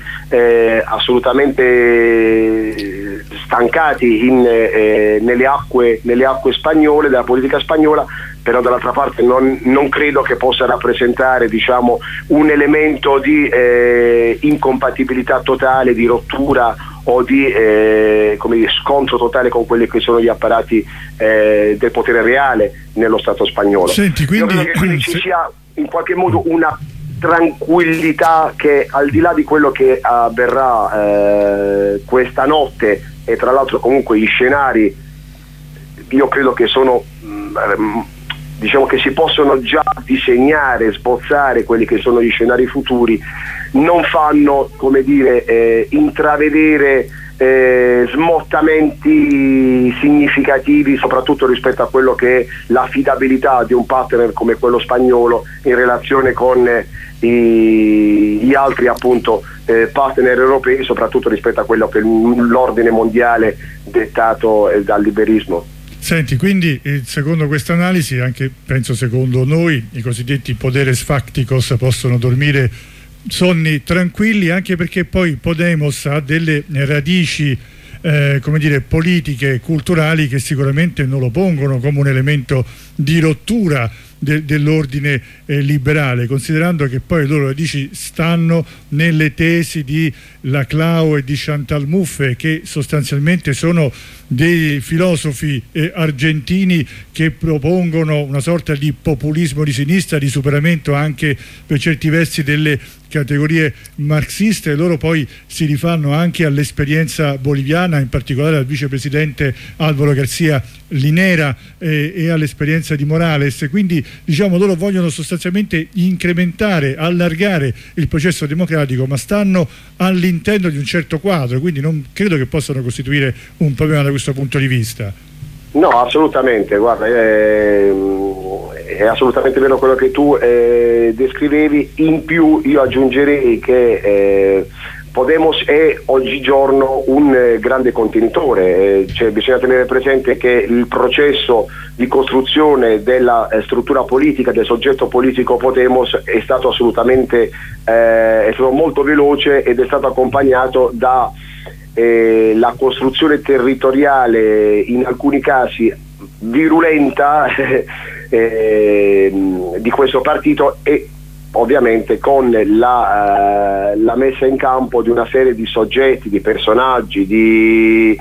assolutamente stancati nelle acque spagnole, della politica spagnola. Però dall'altra parte non credo che possa rappresentare, diciamo, un elemento di incompatibilità totale, di rottura o di come dire, scontro totale con quelli che sono gli apparati del potere reale nello Stato spagnolo. Senti, quindi, io credo che quindi ci sia in qualche modo una tranquillità che, al di là di quello che avverrà questa notte, e tra l'altro comunque gli scenari io credo che sono diciamo che si possono già disegnare, sbozzare quelli che sono gli scenari futuri, non fanno, come dire, intravedere smottamenti significativi, soprattutto rispetto a quello che è l'affidabilità di un partner come quello spagnolo in relazione con gli altri, appunto, partner europei, soprattutto rispetto a quello che è l'ordine mondiale dettato dal liberismo. Senti, quindi secondo questa analisi, anche penso secondo noi, i cosiddetti poderes facticos possono dormire sonni tranquilli, anche perché poi Podemos ha delle radici come dire, politiche, culturali, che sicuramente non lo pongono come un elemento di rottura dell'ordine liberale, considerando che poi le loro radici stanno nelle tesi di Laclau e di Chantal Mouffe, che sostanzialmente sono dei filosofi argentini che propongono una sorta di populismo di sinistra, di superamento anche per certi versi delle categorie marxiste. Loro poi si rifanno anche all'esperienza boliviana, in particolare al vicepresidente Álvaro García Linera e all'esperienza di Morales. Quindi, diciamo, loro vogliono sostanzialmente incrementare, allargare il processo democratico, ma stanno all'interno di un certo quadro, quindi non credo che possano costituire un problema da questo punto di vista. No, assolutamente, guarda, è assolutamente vero quello che tu descrivevi. In più io aggiungerei che Podemos è oggigiorno un grande contenitore, cioè bisogna tenere presente che il processo di costruzione della struttura politica, del soggetto politico Podemos è stato assolutamente è stato molto veloce ed è stato accompagnato da la costruzione territoriale, in alcuni casi virulenta, di questo partito, e ovviamente con la messa in campo di una serie di soggetti, di personaggi, di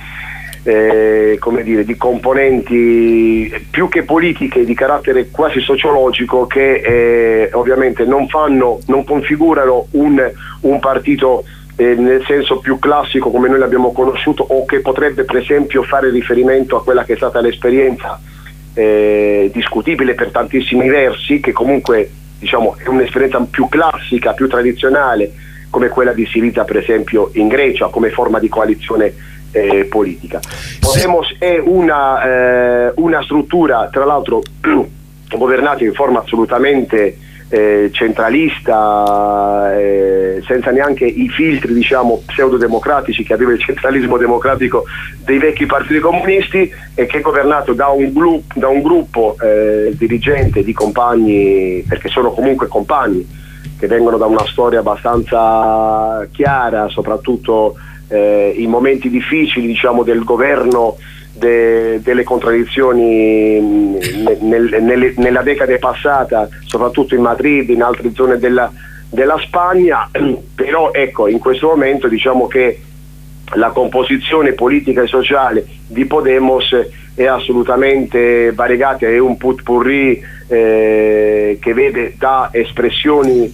componenti più che politiche, di carattere quasi sociologico, che ovviamente non configurano un partito nel senso più classico come noi l'abbiamo conosciuto, o che potrebbe per esempio fare riferimento a quella che è stata l'esperienza discutibile per tantissimi versi, che comunque diciamo è un'esperienza più classica, più tradizionale, come quella di Syriza per esempio in Grecia, come forma di coalizione politica. Podemos è una struttura tra l'altro governata in forma assolutamente centralista, senza neanche i filtri diciamo pseudodemocratici che aveva il centralismo democratico dei vecchi partiti comunisti, e che è governato da un gruppo dirigente di compagni, perché sono comunque compagni che vengono da una storia abbastanza chiara, soprattutto in momenti difficili diciamo del governo delle contraddizioni nella decade passata, soprattutto in Madrid, in altre zone della Spagna. Però ecco, in questo momento diciamo che la composizione politica e sociale di Podemos è assolutamente variegata, è un potpourri che vede da espressioni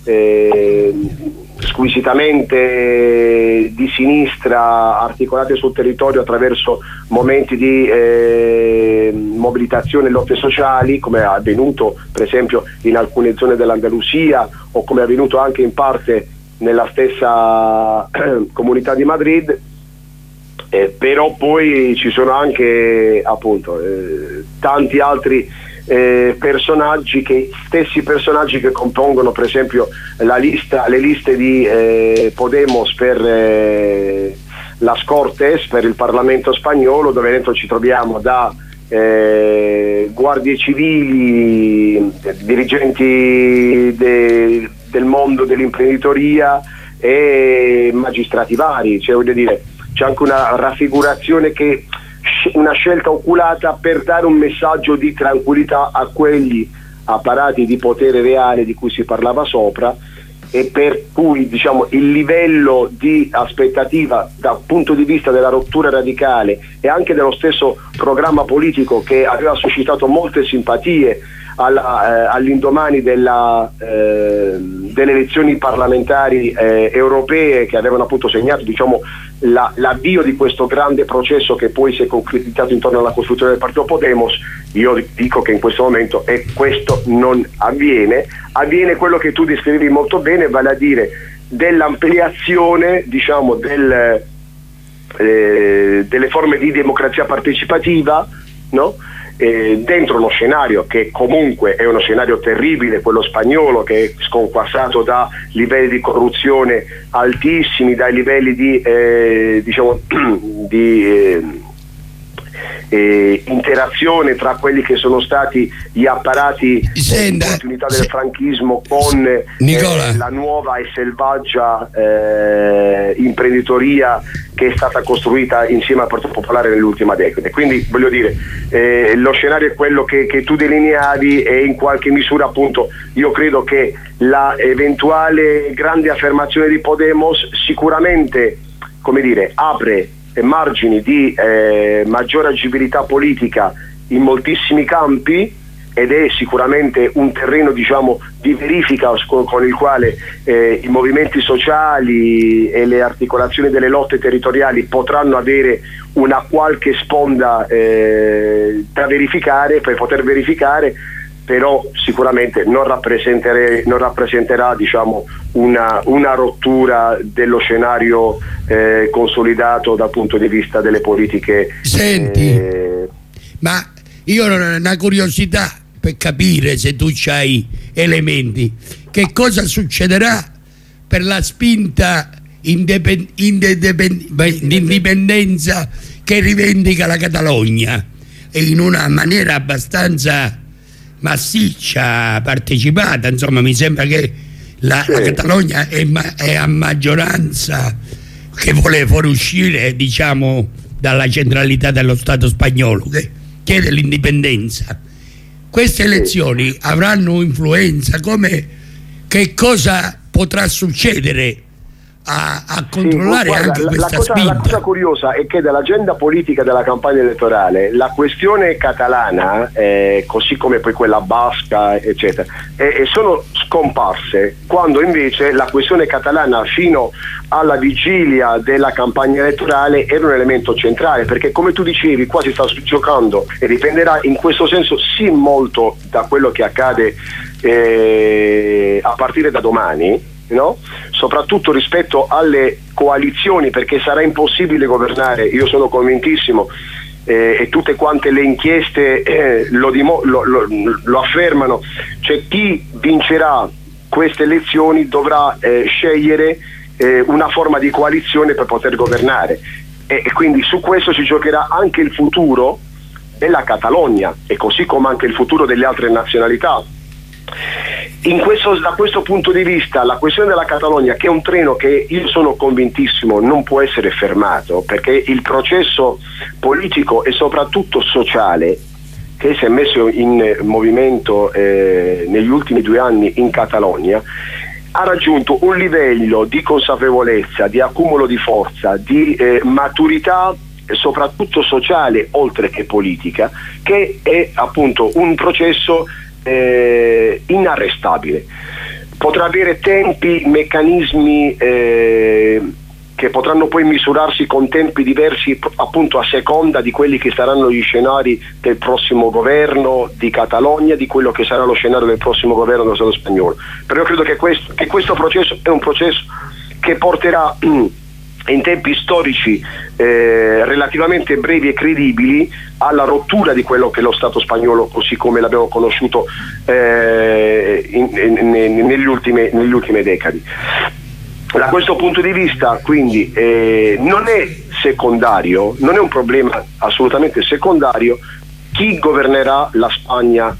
squisitamente di sinistra, articolate sul territorio attraverso momenti di mobilitazione e lotte sociali, come è avvenuto per esempio in alcune zone dell'Andalusia, o come è avvenuto anche in parte nella stessa comunità di Madrid. Però poi ci sono anche appunto tanti altri stessi personaggi che compongono per esempio le liste di Podemos per las Cortes, per il Parlamento spagnolo, dove dentro ci troviamo da guardie civili, dirigenti del mondo dell'imprenditoria e magistrati vari, cioè voglio dire c'è anche una raffigurazione, una scelta oculata per dare un messaggio di tranquillità a quegli apparati di potere reale di cui si parlava sopra, e per cui diciamo il livello di aspettativa dal punto di vista della rottura radicale e anche dello stesso programma politico, che aveva suscitato molte simpatie all'indomani delle elezioni parlamentari europee, che avevano appunto segnato diciamo l'avvio di questo grande processo che poi si è concretizzato intorno alla costruzione del partito Podemos. Io dico che in questo momento questo non avviene quello che tu descrivi molto bene, vale a dire dell'ampliazione diciamo delle forme di democrazia partecipativa, no? Dentro uno scenario che comunque è uno scenario terribile, quello spagnolo, che è sconquassato da livelli di corruzione altissimi, dai livelli di interazione tra quelli che sono stati gli apparati di continuità del franchismo con la nuova e selvaggia imprenditoria che è stata costruita insieme al Partito Popolare nell'ultima decade. Quindi voglio dire, lo scenario è quello che tu delineavi, e in qualche misura appunto io credo che la eventuale grande affermazione di Podemos sicuramente, come dire, apre margini di maggiore agibilità politica in moltissimi campi, ed è sicuramente un terreno diciamo di verifica con il quale i movimenti sociali e le articolazioni delle lotte territoriali potranno avere una qualche sponda da verificare, per poter verificare, però sicuramente non rappresenterà diciamo una rottura dello scenario consolidato dal punto di vista delle politiche. Senti, ma io ho una curiosità per capire, se tu c'hai elementi, che cosa succederà per la spinta indipendenza che rivendica la Catalogna, e in una maniera abbastanza massiccia, partecipata, insomma mi sembra che la Catalogna è a maggioranza che vuole fuoriuscire, diciamo, dalla centralità dello Stato spagnolo, che chiede l'indipendenza. Queste elezioni avranno influenza? Che cosa potrà succedere a controllare anche questa spinta? La cosa curiosa è che dall'agenda politica della campagna elettorale la questione catalana, così come poi quella basca eccetera, sono scomparse, quando invece la questione catalana fino alla vigilia della campagna elettorale era un elemento centrale, perché come tu dicevi qua si sta giocando, e dipenderà in questo senso sì molto da quello che accade a partire da domani, no? Soprattutto rispetto alle coalizioni, perché sarà impossibile governare, io sono convintissimo, e tutte quante le inchieste lo affermano, cioè chi vincerà queste elezioni dovrà scegliere una forma di coalizione per poter governare, e quindi su questo si giocherà anche il futuro della Catalogna, e così come anche il futuro delle altre nazionalità. Da questo punto di vista la questione della Catalogna, che è un treno che io sono convintissimo non può essere fermato, perché il processo politico e soprattutto sociale che si è messo in movimento negli ultimi 2 anni in Catalogna ha raggiunto un livello di consapevolezza, di accumulo di forza, di maturità soprattutto sociale oltre che politica, che è appunto un processo inarrestabile. Potrà avere tempi, meccanismi che potranno poi misurarsi con tempi diversi appunto a seconda di quelli che saranno gli scenari del prossimo governo di Catalogna, di quello che sarà lo scenario del prossimo governo dello Stato spagnolo. Però io credo che questo processo è un processo che porterà in tempi storici relativamente brevi e credibili alla rottura di quello che è lo Stato spagnolo così come l'abbiamo conosciuto negli ultime decadi. Da questo punto di vista quindi non è secondario, non è un problema assolutamente secondario chi governerà la Spagna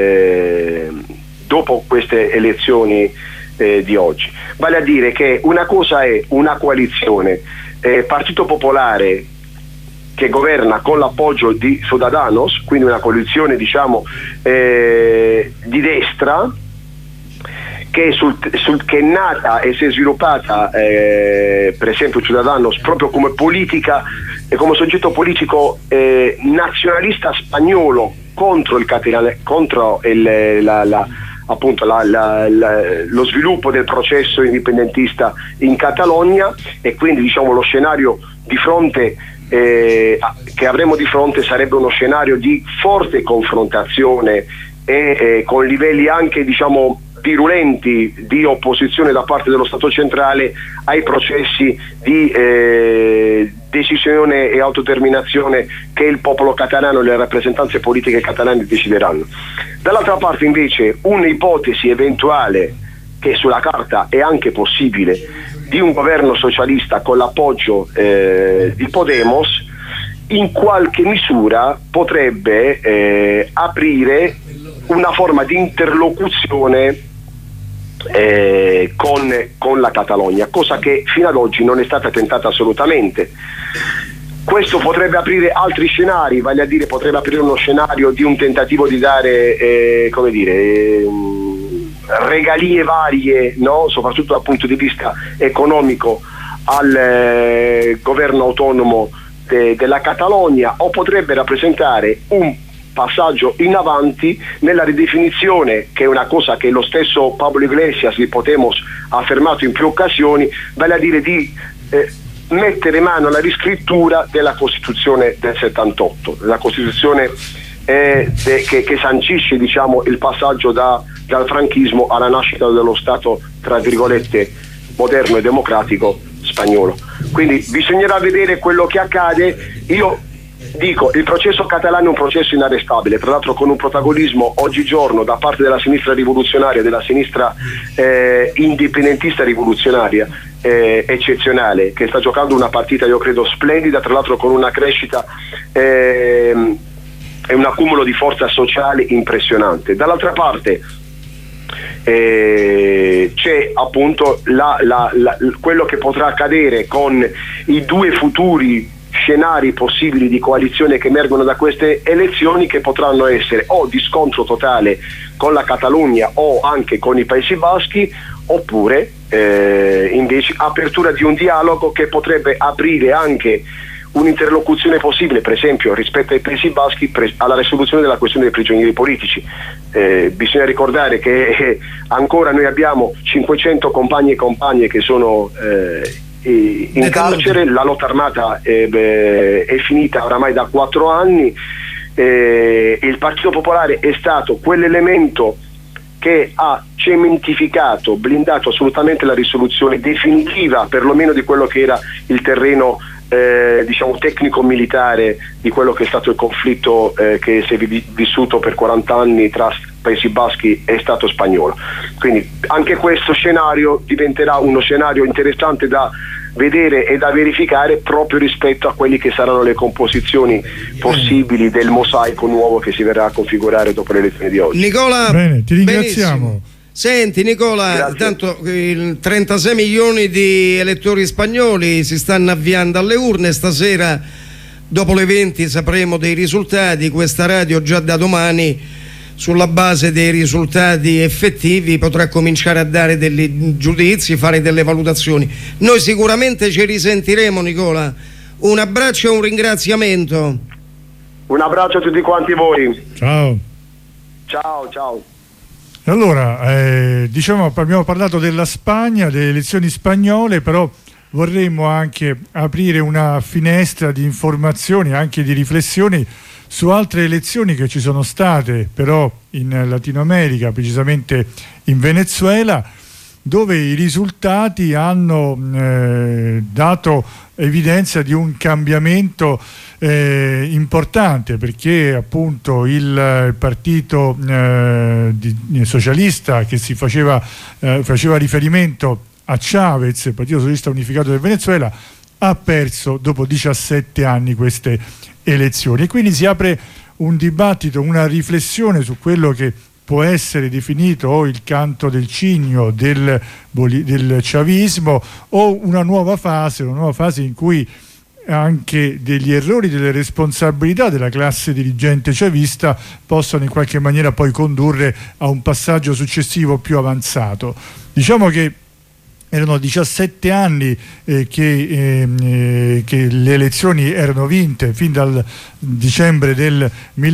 dopo queste elezioni di oggi. Vale a dire che una cosa è una coalizione Partito Popolare che governa con l'appoggio di Ciudadanos, quindi una coalizione diciamo di destra che è nata e si è sviluppata per esempio Ciudadanos proprio come politica e come soggetto politico nazionalista spagnolo contro lo sviluppo del processo indipendentista in Catalogna, e quindi diciamo lo scenario di fronte che avremo di fronte sarebbe uno scenario di forte confrontazione e con livelli anche diciamo virulenti di opposizione da parte dello Stato centrale ai processi di decisione e autodeterminazione che il popolo catalano e le rappresentanze politiche catalane decideranno. Dall'altra parte invece un'ipotesi eventuale che sulla carta è anche possibile di un governo socialista con l'appoggio di Podemos in qualche misura potrebbe aprire una forma di interlocuzione con la Catalogna, cosa che fino ad oggi non è stata tentata assolutamente. Questo potrebbe aprire altri scenari, vale a dire potrebbe aprire uno scenario di un tentativo di dare regalie varie, no? Soprattutto dal punto di vista economico al governo autonomo della Catalogna, o potrebbe rappresentare un passaggio in avanti nella ridefinizione, che è una cosa che lo stesso Pablo Iglesias di Podemos ha affermato in più occasioni, vale a dire di mettere mano alla riscrittura della Costituzione del 78, la Costituzione che sancisce diciamo il passaggio dal franchismo alla nascita dello Stato tra virgolette moderno e democratico spagnolo. Quindi bisognerà vedere quello che accade. Io dico, il processo catalano è un processo inarrestabile, tra l'altro con un protagonismo oggigiorno da parte della sinistra rivoluzionaria, della sinistra indipendentista rivoluzionaria, eccezionale, che sta giocando una partita io credo splendida, tra l'altro con una crescita e un accumulo di forza sociale impressionante. Dall'altra parte c'è appunto quello che potrà accadere con i due futuri scenari possibili di coalizione che emergono da queste elezioni, che potranno essere o di scontro totale con la Catalogna o anche con i Paesi Baschi, oppure invece apertura di un dialogo che potrebbe aprire anche un'interlocuzione possibile, per esempio rispetto ai Paesi Baschi, alla risoluzione della questione dei prigionieri politici. Bisogna ricordare che ancora noi abbiamo 500 compagni e compagne che sono in carcere, la lotta armata è finita oramai da 4 anni, il Partito Popolare è stato quell'elemento che ha cementificato, blindato assolutamente la risoluzione definitiva, perlomeno di quello che era il terreno diciamo tecnico-militare di quello che è stato il conflitto che si è vissuto per 40 anni tra Paesi Baschi e Stato spagnolo. Quindi anche questo scenario diventerà uno scenario interessante da vedere e da verificare proprio rispetto a quelli che saranno le composizioni possibili del mosaico nuovo che si verrà a configurare dopo le elezioni di oggi. Nicola, bene, ti ringraziamo. Benissimo. Senti Nicola, tanto 36 milioni di elettori spagnoli si stanno avviando alle urne, stasera dopo le 20 sapremo dei risultati, questa radio già da domani sulla base dei risultati effettivi potrà cominciare a dare dei giudizi, fare delle valutazioni. Noi sicuramente ci risentiremo Nicola, un abbraccio e un ringraziamento. Un abbraccio a tutti quanti voi. Ciao. Ciao. Allora, diciamo, abbiamo parlato della Spagna, delle elezioni spagnole, però vorremmo anche aprire una finestra di informazioni, anche di riflessioni su altre elezioni che ci sono state però in Latino America, precisamente in Venezuela, dove i risultati hanno dato evidenza di un cambiamento importante, perché appunto il partito socialista che si faceva riferimento a Chavez, il Partito Socialista Unificato del Venezuela, ha perso dopo 17 anni queste elezioni, e quindi si apre un dibattito, una riflessione su quello che può essere definito o il canto del cigno del chavismo, o una nuova fase in cui anche degli errori, delle responsabilità della classe dirigente chavista possono in qualche maniera poi condurre a un passaggio successivo più avanzato. Diciamo che erano 17 anni che le elezioni erano vinte fin dal dicembre del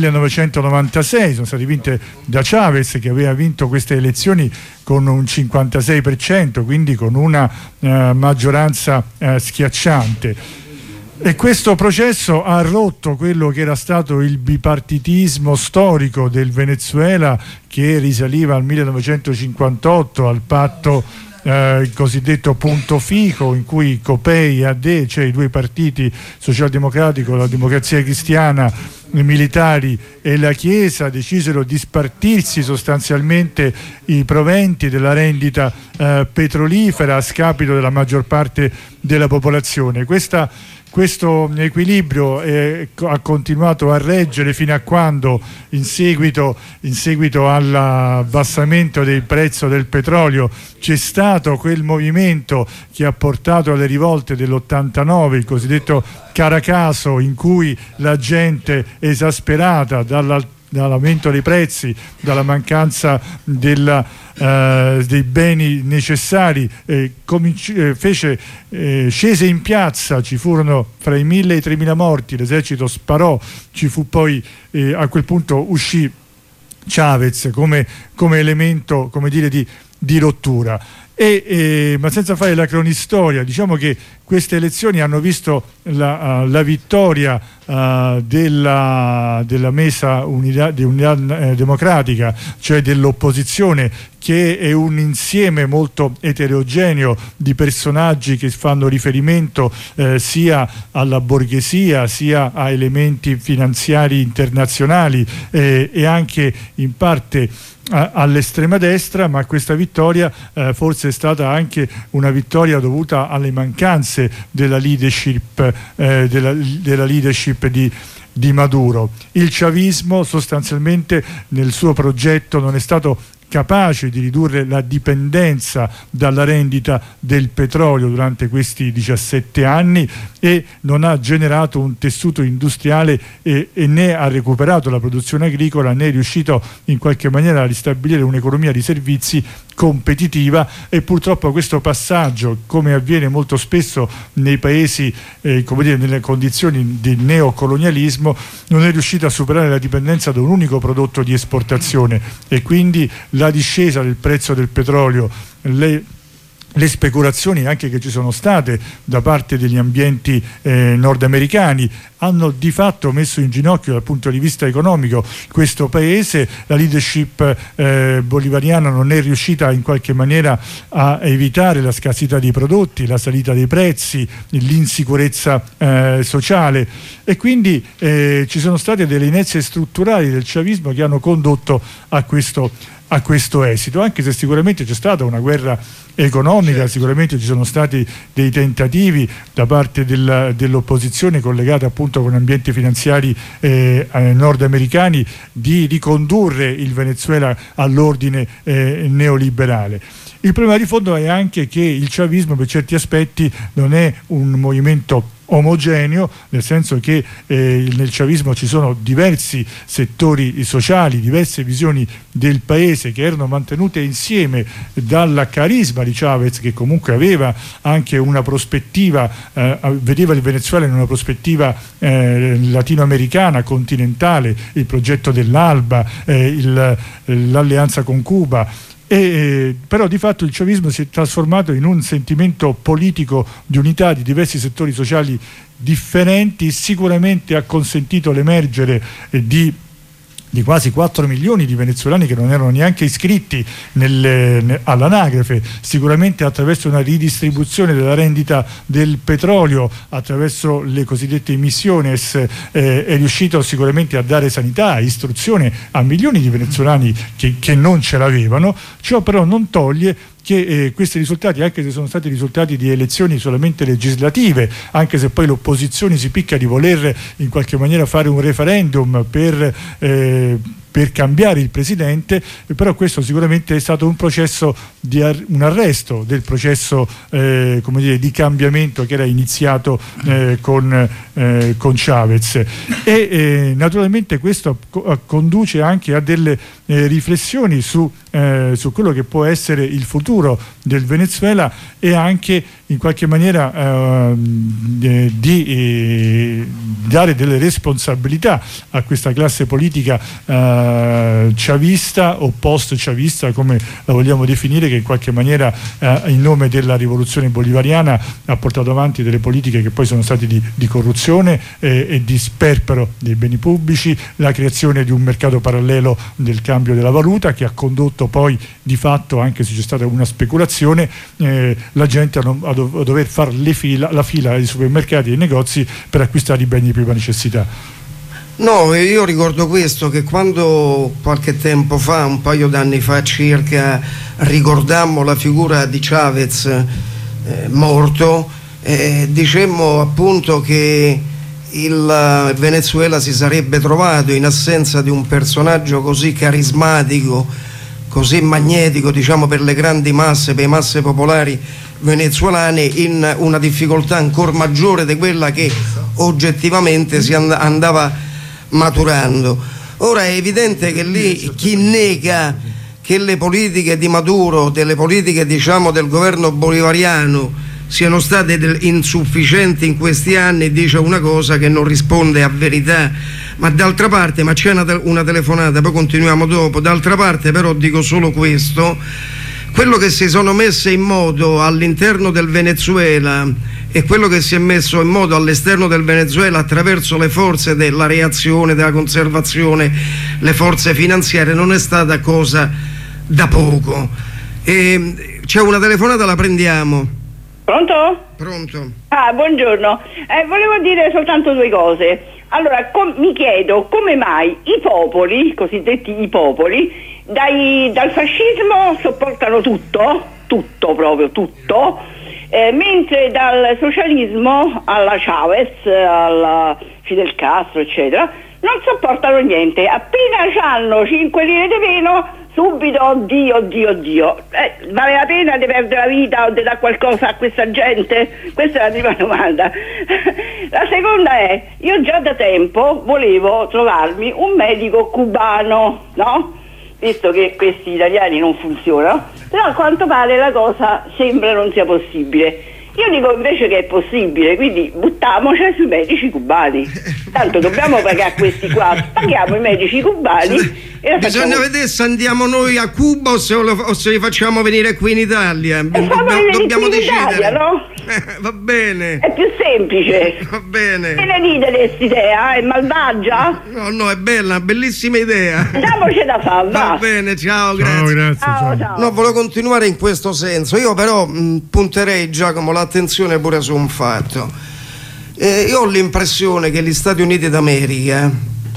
1996, sono state vinte da Chavez, che aveva vinto queste elezioni con un 56%, quindi con una maggioranza schiacciante. E questo processo ha rotto quello che era stato il bipartitismo storico del Venezuela, che risaliva al 1958, al patto il cosiddetto punto fico, in cui COPEI e AD, cioè i due partiti socialdemocratico, la Democrazia Cristiana, i militari e la Chiesa, decisero di spartirsi sostanzialmente i proventi della rendita petrolifera a scapito della maggior parte della popolazione. Questo equilibrio ha continuato a reggere fino a quando, in seguito all'abbassamento del prezzo del petrolio, c'è stato quel movimento che ha portato alle rivolte dell'89, il cosiddetto Caracaso, in cui la gente, esasperata dall'aumento dei prezzi, dalla mancanza dei beni necessari, scese in piazza, ci furono fra i 1.000 e i 3.000 morti, l'esercito sparò, ci fu poi a quel punto uscì Chavez come elemento, come dire, di rottura. Ma senza fare la cronistoria, diciamo che queste elezioni hanno visto la vittoria della Mesa Unidad Democratica, cioè dell'opposizione, che è un insieme molto eterogeneo di personaggi che fanno riferimento sia alla borghesia, sia a elementi finanziari internazionali e anche in parte all'estrema destra, ma questa vittoria forse è stata anche una vittoria dovuta alle mancanze della leadership di Maduro. Il chavismo sostanzialmente nel suo progetto non è stato capace di ridurre la dipendenza dalla rendita del petrolio durante questi 17 anni e non ha generato un tessuto industriale e né ha recuperato la produzione agricola, né è riuscito in qualche maniera a ristabilire un'economia di servizi competitiva, e purtroppo questo passaggio, come avviene molto spesso nei paesi nelle condizioni di neocolonialismo, non è riuscito a superare la dipendenza da un unico prodotto di esportazione, e quindi la discesa del prezzo del petrolio, le speculazioni anche che ci sono state da parte degli ambienti nordamericani hanno di fatto messo in ginocchio dal punto di vista economico questo paese. La leadership bolivariana non è riuscita in qualche maniera a evitare la scarsità dei prodotti, la salita dei prezzi, l'insicurezza sociale, e quindi ci sono state delle inezie strutturali del chavismo che hanno condotto a questo esito, anche se sicuramente c'è stata una guerra economica, certo. Sicuramente ci sono stati dei tentativi da parte dell'opposizione collegata appunto con ambienti finanziari nordamericani di ricondurre il Venezuela all'ordine neoliberale. Il problema di fondo è anche che il chavismo per certi aspetti non è un movimento omogeneo, nel senso che nel chavismo ci sono diversi settori sociali, diverse visioni del paese che erano mantenute insieme dal carisma di Chavez, che comunque aveva anche una prospettiva, vedeva il Venezuela in una prospettiva latinoamericana, continentale, il progetto dell'Alba, l'alleanza con Cuba. Però di fatto il chavismo si è trasformato in un sentimento politico di unità di diversi settori sociali differenti. Sicuramente ha consentito l'emergere di quasi 4 milioni di venezuelani che non erano neanche iscritti all'anagrafe, sicuramente attraverso una ridistribuzione della rendita del petrolio, attraverso le cosiddette emisiones, è riuscito sicuramente a dare sanità, istruzione a milioni di venezuelani che non ce l'avevano. Ciò però non toglie che questi risultati, anche se sono stati risultati di elezioni solamente legislative, anche se poi l'opposizione si picca di voler in qualche maniera fare un referendum per cambiare il presidente, però questo sicuramente è stato un processo un arresto del processo di cambiamento che era iniziato con Chavez, e naturalmente questo conduce anche a delle riflessioni su quello che può essere il futuro del Venezuela, e anche in qualche maniera di dare delle responsabilità a questa classe politica chavista o post-chavista, come la vogliamo definire, che in qualche maniera in nome della rivoluzione bolivariana ha portato avanti delle politiche che poi sono state di corruzione e di sperpero dei beni pubblici, la creazione di un mercato parallelo del cambio della valuta, che ha condotto poi di fatto, anche se c'è stata una speculazione, la gente a dover fare la fila ai supermercati e ai negozi per acquistare i beni di prima necessità. No, io ricordo questo, che quando qualche tempo fa, un paio d'anni fa circa, ricordammo la figura di Chavez morto, dicemmo appunto che il Venezuela si sarebbe trovato in assenza di un personaggio così carismatico, così magnetico, diciamo, per le grandi masse, per le masse popolari venezuelane, in una difficoltà ancora maggiore di quella che oggettivamente si andava maturando. Ora è evidente che lì chi nega che le politiche di Maduro, delle politiche diciamo del governo bolivariano, siano state insufficienti in questi anni, dice una cosa che non risponde a verità. Ma d'altra parte, ma c'è una telefonata, poi continuiamo dopo. D'altra parte però dico solo questo: quello che si sono messe in moto all'interno del Venezuela e quello che si è messo in moto all'esterno del Venezuela attraverso le forze della reazione, della conservazione, le forze finanziarie, non è stata cosa da poco. C'è una telefonata, la prendiamo. Pronto? Pronto. Buongiorno. Volevo dire soltanto due cose. Allora, mi chiedo come mai i popoli, cosiddetti i popoli, dal fascismo sopportano tutto, proprio tutto, mentre dal socialismo alla Chavez, alla Fidel Castro, eccetera, non sopportano niente. Appena hanno 5 lire di meno, subito oddio. Vale la pena di perdere la vita o di dare qualcosa a questa gente? Questa è la prima domanda. La seconda è, io già da tempo volevo trovarmi un medico cubano, no? Visto che questi italiani non funzionano, però a quanto pare la cosa sembra non sia possibile. Io dico invece che è possibile, quindi buttiamoci sui medici cubani. Tanto dobbiamo pagare questi qua, paghiamo i medici cubani e bisogna vedere se andiamo noi a Cuba o se li facciamo venire qui in Italia. Dobbiamo decidere. Italia, no? Va bene. È più semplice. Va bene. Che ne dite di questa idea? È malvagia? No, è bella, bellissima idea. Diamoci da fare, va bene, ciao, grazie. Ciao. No, volevo continuare in questo senso. Io però punterei, Giacomo, l'attenzione pure su un fatto. Io ho l'impressione che gli Stati Uniti d'America,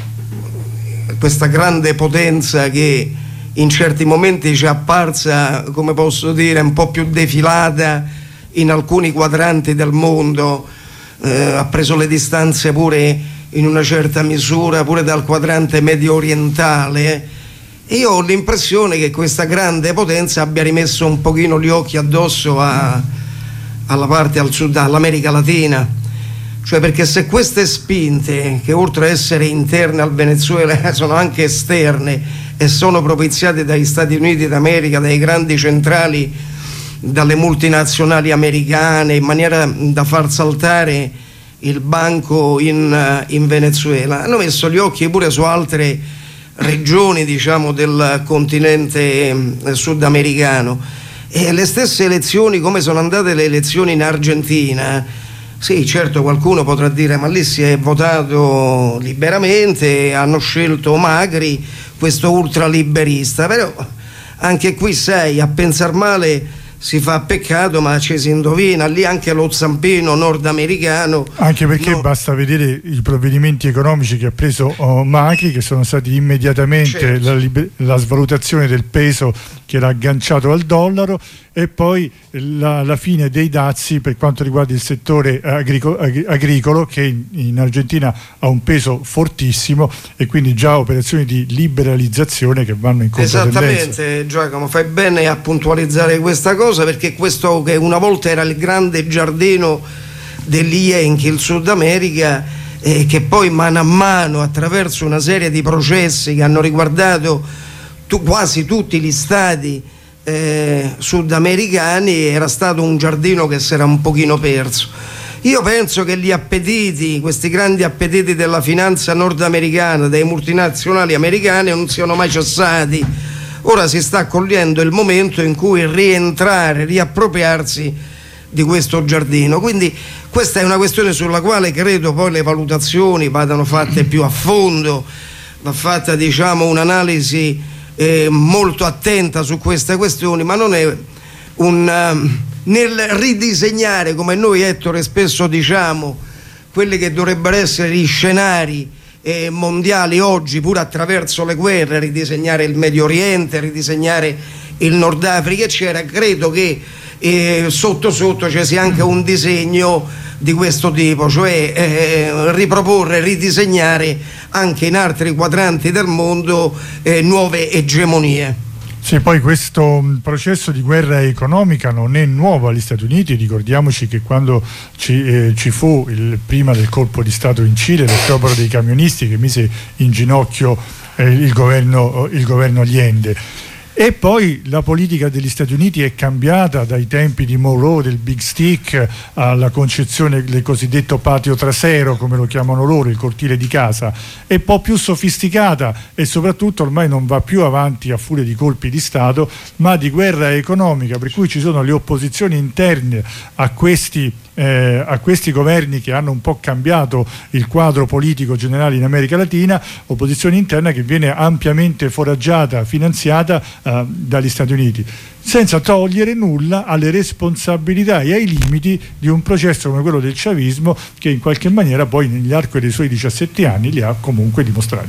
questa grande potenza che in certi momenti ci è apparsa, come posso dire, un po' più defilata in alcuni quadranti del mondo, ha preso le distanze pure in una certa misura pure dal quadrante medio orientale, e io ho l'impressione che questa grande potenza abbia rimesso un pochino gli occhi addosso alla parte al sud, all'America Latina. Cioè, perché se queste spinte, che oltre a essere interne al Venezuela sono anche esterne e sono propiziate dagli Stati Uniti d'America, dai grandi centrali, dalle multinazionali americane, in maniera da far saltare il banco in Venezuela, hanno messo gli occhi pure su altre regioni, diciamo, del continente sudamericano. E le stesse elezioni, come sono andate le elezioni in Argentina, sì, certo, qualcuno potrà dire ma lì si è votato liberamente, hanno scelto Macri, questo ultraliberista, però anche qui, sai, a pensar male si fa peccato, ma ci si indovina, lì anche lo zampino nordamericano. Anche perché basta vedere i provvedimenti economici che ha preso Macri, che sono stati immediatamente la svalutazione del peso che era agganciato al dollaro, e poi la fine dei dazi per quanto riguarda il settore agricolo, che in Argentina ha un peso fortissimo, e quindi già operazioni di liberalizzazione che vanno in controtendenza. Esattamente, Giacomo, fai bene a puntualizzare questa cosa, perché questo che una volta era il grande giardino degli Yankee, il Sud America, che poi mano a mano, attraverso una serie di processi che hanno riguardato quasi tutti gli stati sudamericani, era stato un giardino che si era un pochino perso. Io penso che gli appetiti, questi grandi appetiti della finanza nordamericana, dei multinazionali americane, non siano mai cessati. Ora si sta cogliendo il momento in cui rientrare, riappropriarsi di questo giardino. Quindi questa è una questione sulla quale credo poi le valutazioni vadano fatte più a fondo, va fatta, diciamo, un'analisi molto attenta su queste questioni, ma non è nel ridisegnare, come noi, Ettore, spesso diciamo, quelli che dovrebbero essere gli scenari mondiali oggi, pure attraverso le guerre, ridisegnare il Medio Oriente, ridisegnare il Nord Africa, eccetera. Credo che sotto sotto ci sia anche un disegno di questo tipo, cioè riproporre, ridisegnare anche in altri quadranti del mondo nuove egemonie. Sì, poi questo processo di guerra economica non è nuovo agli Stati Uniti. Ricordiamoci che quando ci fu prima del colpo di Stato in Cile, lo sciopero dei camionisti che mise in ginocchio il governo Allende. E poi la politica degli Stati Uniti è cambiata dai tempi di Monroe, del Big Stick, alla concezione del cosiddetto patio trasero, come lo chiamano loro, il cortile di casa. È un po' più sofisticata e soprattutto ormai non va più avanti a furia di colpi di Stato, ma di guerra economica, per cui ci sono le opposizioni interne a questi governi che hanno un po' cambiato il quadro politico generale in America Latina, opposizione interna che viene ampiamente foraggiata, finanziata dagli Stati Uniti, senza togliere nulla alle responsabilità e ai limiti di un processo come quello del chavismo, che in qualche maniera poi nell'arco dei suoi 17 anni li ha comunque dimostrati.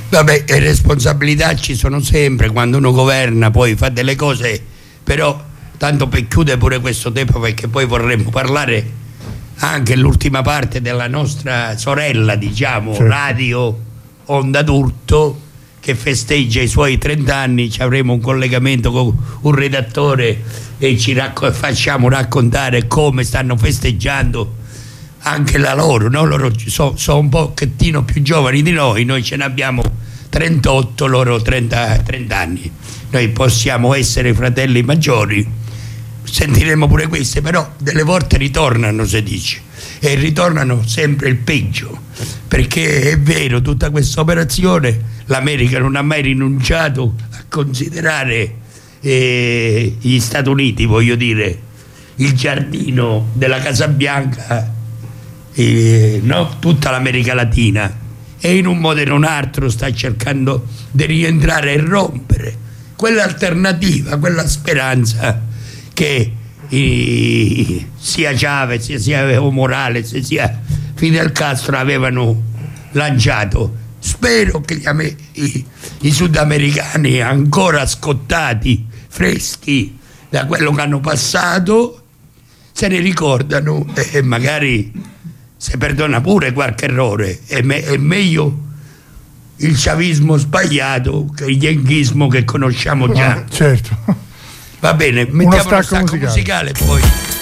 Vabbè, le responsabilità ci sono sempre quando uno governa, poi fa delle cose, però tanto per chiudere pure questo tempo, perché poi vorremmo parlare anche l'ultima parte della nostra sorella, diciamo, Certo. Radio Onda d'Urto, che festeggia i suoi 30 anni. Ci avremo un collegamento con un redattore e ci facciamo raccontare come stanno festeggiando anche la loro, no? Loro sono un pochettino più giovani di noi ce ne abbiamo 38, loro 30 anni. Noi possiamo essere fratelli maggiori, sentiremo pure queste, però delle volte ritornano, si dice, e ritornano sempre il peggio, perché è vero, tutta questa operazione l'America non ha mai rinunciato a considerare gli Stati Uniti, voglio dire, il giardino della Casa Bianca, no? Tutta l'America Latina, e in un modo o in un altro sta cercando di rientrare e rompere quell'alternativa, quella speranza che sia Chavez, sia Evo Morales, sia Fidel Castro avevano lanciato. Spero che i sudamericani, ancora scottati, freschi da quello che hanno passato, se ne ricordano e magari se perdona pure qualche errore. È meglio il chavismo sbagliato che il yankismo che conosciamo già. Certo. Va bene, mettiamo uno stacco musicale e poi.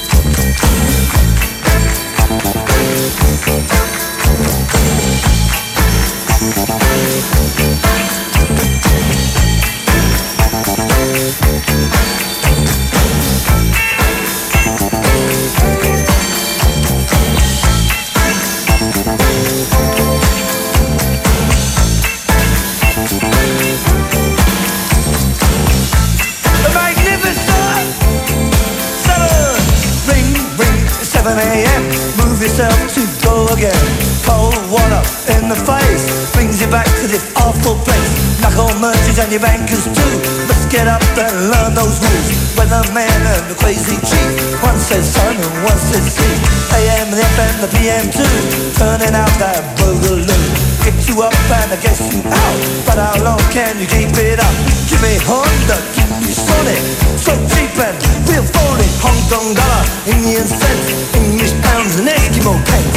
To go again. Cold water in the face brings you back to this awful place. Knuckle merchants and your bankers too. Let's get up and learn those rules. Weatherman and the crazy chief. One says sun and one says sea. AM, the FM, the PM too. Turning out that boogaloo. Get you up and I guess you out. But how long can you keep it up? Give me Honda, give me Sonic. So cheap and real phony. Hong Kong dollar, Indian cents, English pounds and Eskimo pence.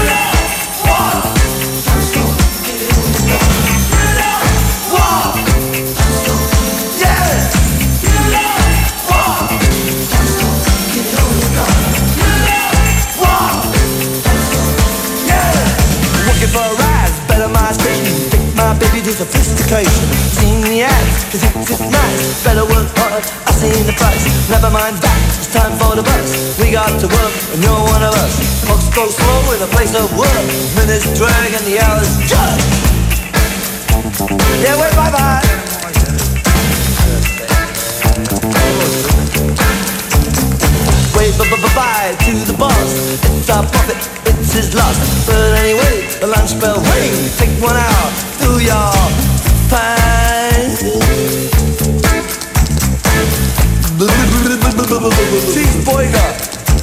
Looking for a rise, better my station. Take my baby to sophistication. Seen the ads, cause it's nice. Better work hard, I've seen the price. Never mind that, it's time for the bus. We got to work, and you're one of us. Clocks go slow in a place of work. Minutes drag and the hours judge. Yeah, wait, bye-bye. Wave bye-bye to the boss. It's our profit, it's his loss. But anyway, the lunch bell ring. Take 1 hour, do your fine. Cheeseburger.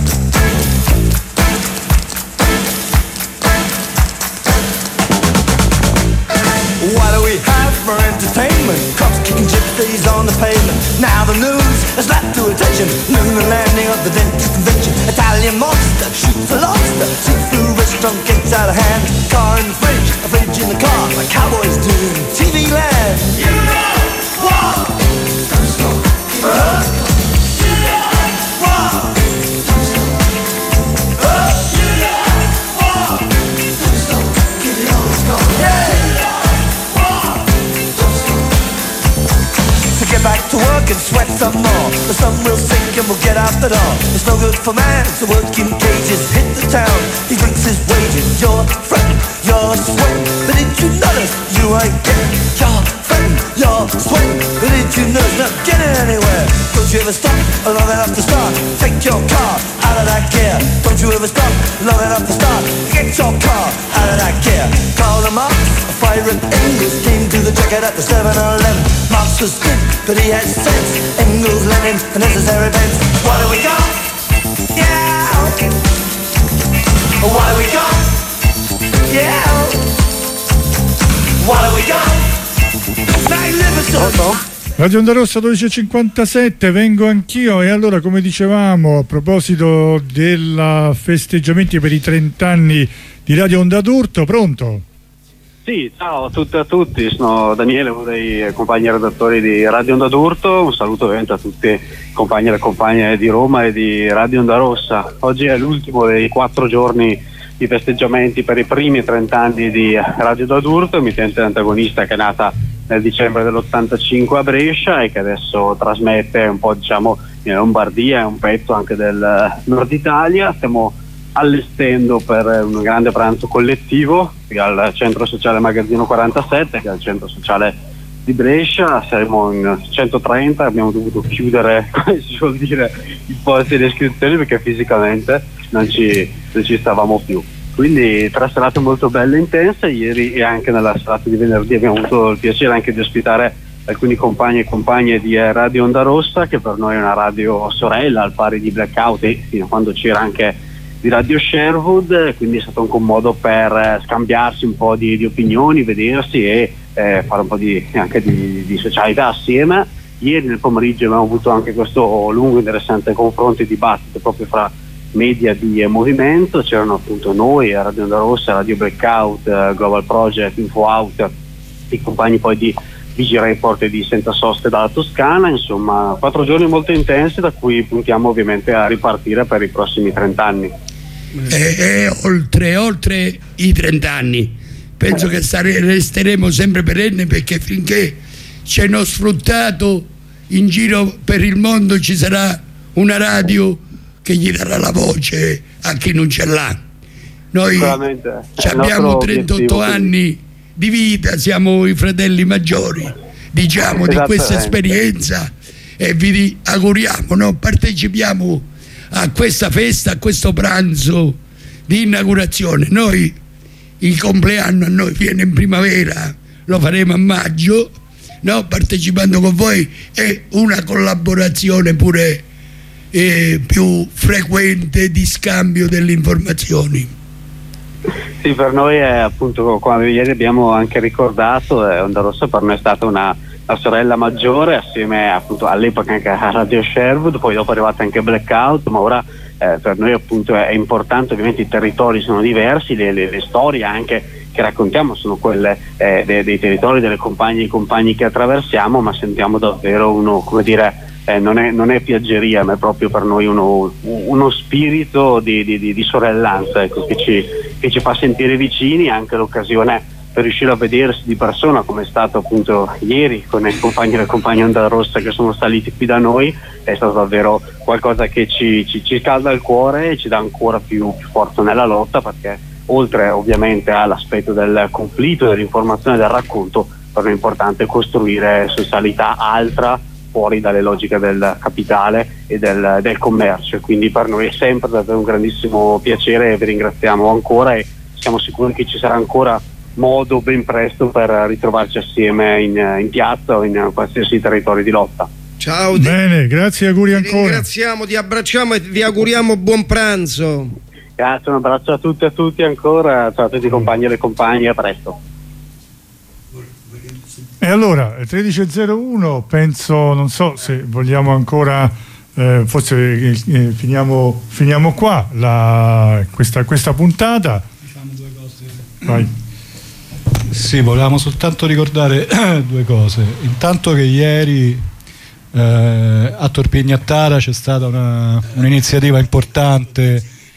What do we have for entertainment? Cops kicking gypsies on the pavement. Now the news has lapped to attention. Lunar landing of the dentist convention. Italian monster shoots a lobster. Seafood restaurant gets out of hand. Car in the fridge, a fridge in the car. Like cowboys do in TV land. You know what? You know what? Get back to work and sweat some more. The sun will sink and we'll get out the door. It's no good for man to work in cages. Hit the town, he drinks his wages. You're fretting, you're sweating, but did you notice you ain't getting? You're fretting, you're sweating, but did you notice not getting anywhere? Don't you ever stop long enough to start? Take your car out of that gear. Don't you ever stop long enough to start? Get your car out of that gear. Call them up, a fire and Engels came to the jacket at the 7-Eleven. Marx was good, but he had sense. Engels, Lenin, the necessary bends. What do we got? Yeah. What do we got? Yeah. What do we got? Radio Onda Rossa 12.57, vengo anch'io. E allora, come dicevamo, a proposito dei festeggiamenti per i 30 anni di Radio Onda d'Urto, pronto? Sì, ciao a tutte e a tutti, sono Daniele, uno dei compagni redattori di Radio Onda d'Urto. Un saluto ovviamente a tutti i compagni e le compagne di Roma e di Radio Onda Rossa. Oggi è l'ultimo dei 4 giorni di festeggiamenti per i primi 30 anni di Radio Onda d'Urto, emittente antagonista che è nata nel dicembre dell'85 a Brescia e che adesso trasmette un po', diciamo, in Lombardia e un pezzo anche del nord Italia. Stiamo allestendo per un grande pranzo collettivo qui al centro sociale Magazzino 47, che è il centro sociale di Brescia. Saremo in 130, abbiamo dovuto chiudere, come si suol dire, i posti di iscrizioni perché fisicamente non ci stavamo più. Quindi 3 serate molto belle e intense. Ieri e anche nella serata di venerdì abbiamo avuto il piacere anche di ospitare alcuni compagni e compagne di Radio Onda Rossa, che per noi è una radio sorella al pari di Blackout e fino a quando c'era anche di Radio Sherwood, quindi è stato anche un modo per scambiarsi un po' di opinioni, vedersi e fare un po' anche di socialità assieme. Ieri nel pomeriggio abbiamo avuto anche questo lungo interessante confronto e dibattito proprio fra media di movimento. C'erano appunto noi, Radio Onda Rossa, Radio Blackout, Global Project, Info Out, i compagni poi di Vigi Report e di Senza Soste dalla Toscana. Insomma, 4 giorni molto intensi da cui puntiamo ovviamente a ripartire per i prossimi 30 anni. Oltre i 30 anni penso che resteremo sempre perenni, perché finché c'è uno sfruttato in giro per il mondo ci sarà una radio che gli darà la voce a chi non ce l'ha. Noi abbiamo 38 anni di vita, siamo i fratelli maggiori, diciamo, di questa esperienza, e vi auguriamo, no? Partecipiamo a questa festa, a questo pranzo di inaugurazione. Noi il compleanno a noi viene in primavera, lo faremo a maggio, no? Partecipando con voi, e una collaborazione pure più frequente di scambio delle informazioni. Sì, per noi è appunto, come ieri abbiamo anche ricordato, Onda Rossa per noi è stata una sorella maggiore, assieme appunto all'epoca anche a Radio Sherwood, poi dopo è arrivata anche Blackout, ma ora per noi appunto è importante. Ovviamente i territori sono diversi, le storie anche che raccontiamo sono quelle dei territori, delle compagne e compagni che attraversiamo, ma sentiamo davvero uno, come dire, non è piaggeria, ma è proprio per noi uno spirito di sorellanza, ecco, che ci fa sentire vicini. Anche l'occasione per riuscire a vedersi di persona, come è stato appunto ieri con i compagni e le compagne Onda Rossa che sono saliti qui da noi, è stato davvero qualcosa che ci scalda il cuore e ci dà ancora più forza nella lotta, perché oltre ovviamente all'aspetto del conflitto, dell'informazione, del racconto, per noi è importante costruire socialità altra, fuori dalle logiche del capitale e del commercio. Quindi per noi è sempre davvero un grandissimo piacere e vi ringraziamo ancora, e siamo sicuri che ci sarà ancora modo ben presto per ritrovarci assieme in piazza o in qualsiasi territorio di lotta. Ciao. Bene, grazie, auguri ancora. Ti ringraziamo, ti abbracciamo e vi auguriamo buon pranzo. Grazie, un abbraccio a tutti e a tutti ancora, ciao a tutti i compagni e le compagne, a presto. E allora, 13.01, penso, non so se vogliamo ancora, forse finiamo qua questa puntata. Diciamo 2 cose. Vai. Sì, volevamo soltanto ricordare 2 cose. Intanto che ieri a Torpignattara c'è stata un'iniziativa importante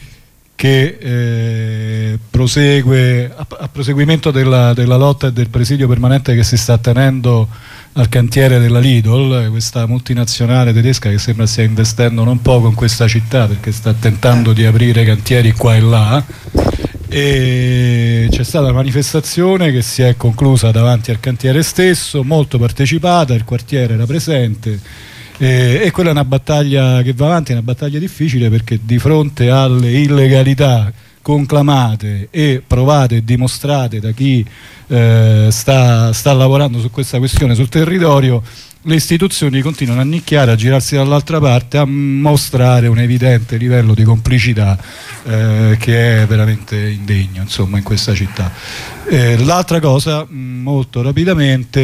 che prosegue a proseguimento della lotta e del presidio permanente che si sta tenendo al cantiere della Lidl, questa multinazionale tedesca che sembra stia investendo non poco in questa città, perché sta tentando di aprire cantieri qua e là, e c'è stata una manifestazione che si è conclusa davanti al cantiere stesso, molto partecipata, il quartiere era presente. E quella è una battaglia che va avanti, è una battaglia difficile, perché di fronte alle illegalità conclamate e provate e dimostrate da chi sta lavorando su questa questione sul territorio, le istituzioni continuano a nicchiare, a girarsi dall'altra parte, a mostrare un evidente livello di complicità che è veramente indegno, insomma, in questa città. L'altra cosa, molto rapidamente,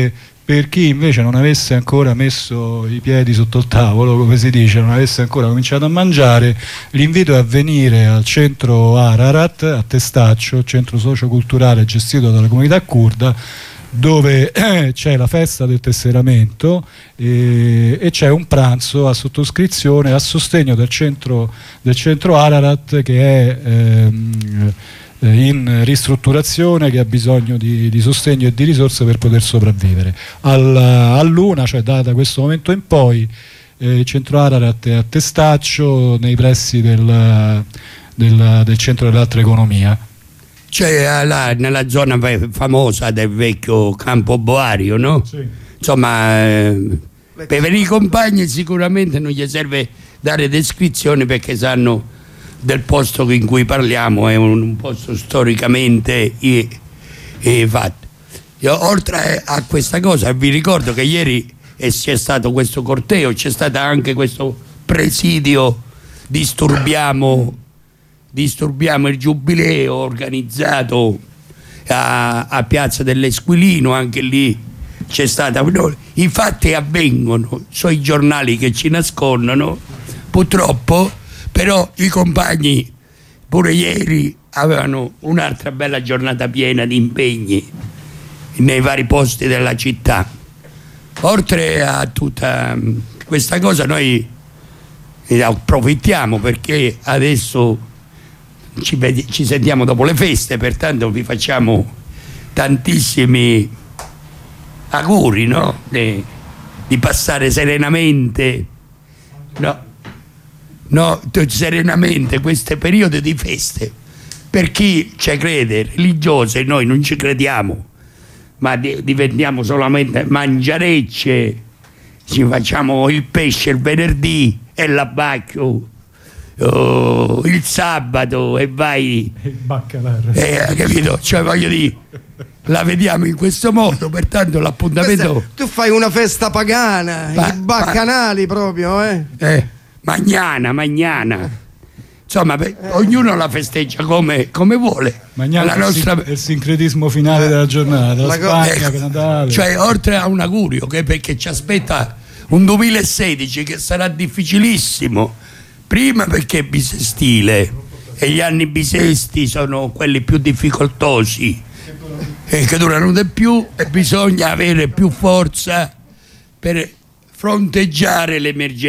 Per chi invece non avesse ancora messo i piedi sotto il tavolo, come si dice, non avesse ancora cominciato a mangiare, l'invito è a venire al centro Ararat a Testaccio, centro socioculturale gestito dalla comunità curda, dove c'è la festa del tesseramento e c'è un pranzo a sottoscrizione a sostegno del centro Ararat, che è in ristrutturazione, che ha bisogno di sostegno e di risorse per poter sopravvivere. All'una, cioè da questo momento in poi, il centro Ararat è a Testaccio, nei pressi del centro dell'altra economia. Cioè nella zona famosa del vecchio Campo Boario, no? Sì. Insomma, per venire i compagni sicuramente non gli serve dare descrizioni, perché sanno del posto in cui parliamo, è un posto storicamente fatto. Io, oltre a questa cosa, vi ricordo che ieri c'è stato questo corteo, c'è stato anche questo presidio disturbiamo il giubileo, organizzato a Piazza dell'Esquilino. Anche lì c'è stata, i fatti avvengono, sono i giornali che ci nascondono purtroppo, però i compagni pure ieri avevano un'altra bella giornata piena di impegni nei vari posti della città. Oltre a tutta questa cosa, noi approfittiamo, perché adesso ci sentiamo dopo le feste, pertanto vi facciamo tantissimi auguri, no? Di passare serenamente, serenamente questo periodo di feste. Per chi ci crede, religioso, e noi non ci crediamo, ma diventiamo solamente mangiarecce, ci facciamo il pesce il venerdì e l'abbacchio il sabato e vai il baccalà, capito? Cioè, voglio dire, la vediamo in questo modo, pertanto l'appuntamento tu fai una festa pagana, i baccanali proprio, magnana. Insomma, ognuno la festeggia come vuole. La nostra... il sincretismo finale della giornata, la Spagna, Natale. Cioè, oltre a un augurio, perché ci aspetta un 2016 che sarà difficilissimo. Prima perché è bisestile e gli anni bisesti sono quelli più difficoltosi e che durano di più, e bisogna avere più forza per fronteggiare l'emergenza.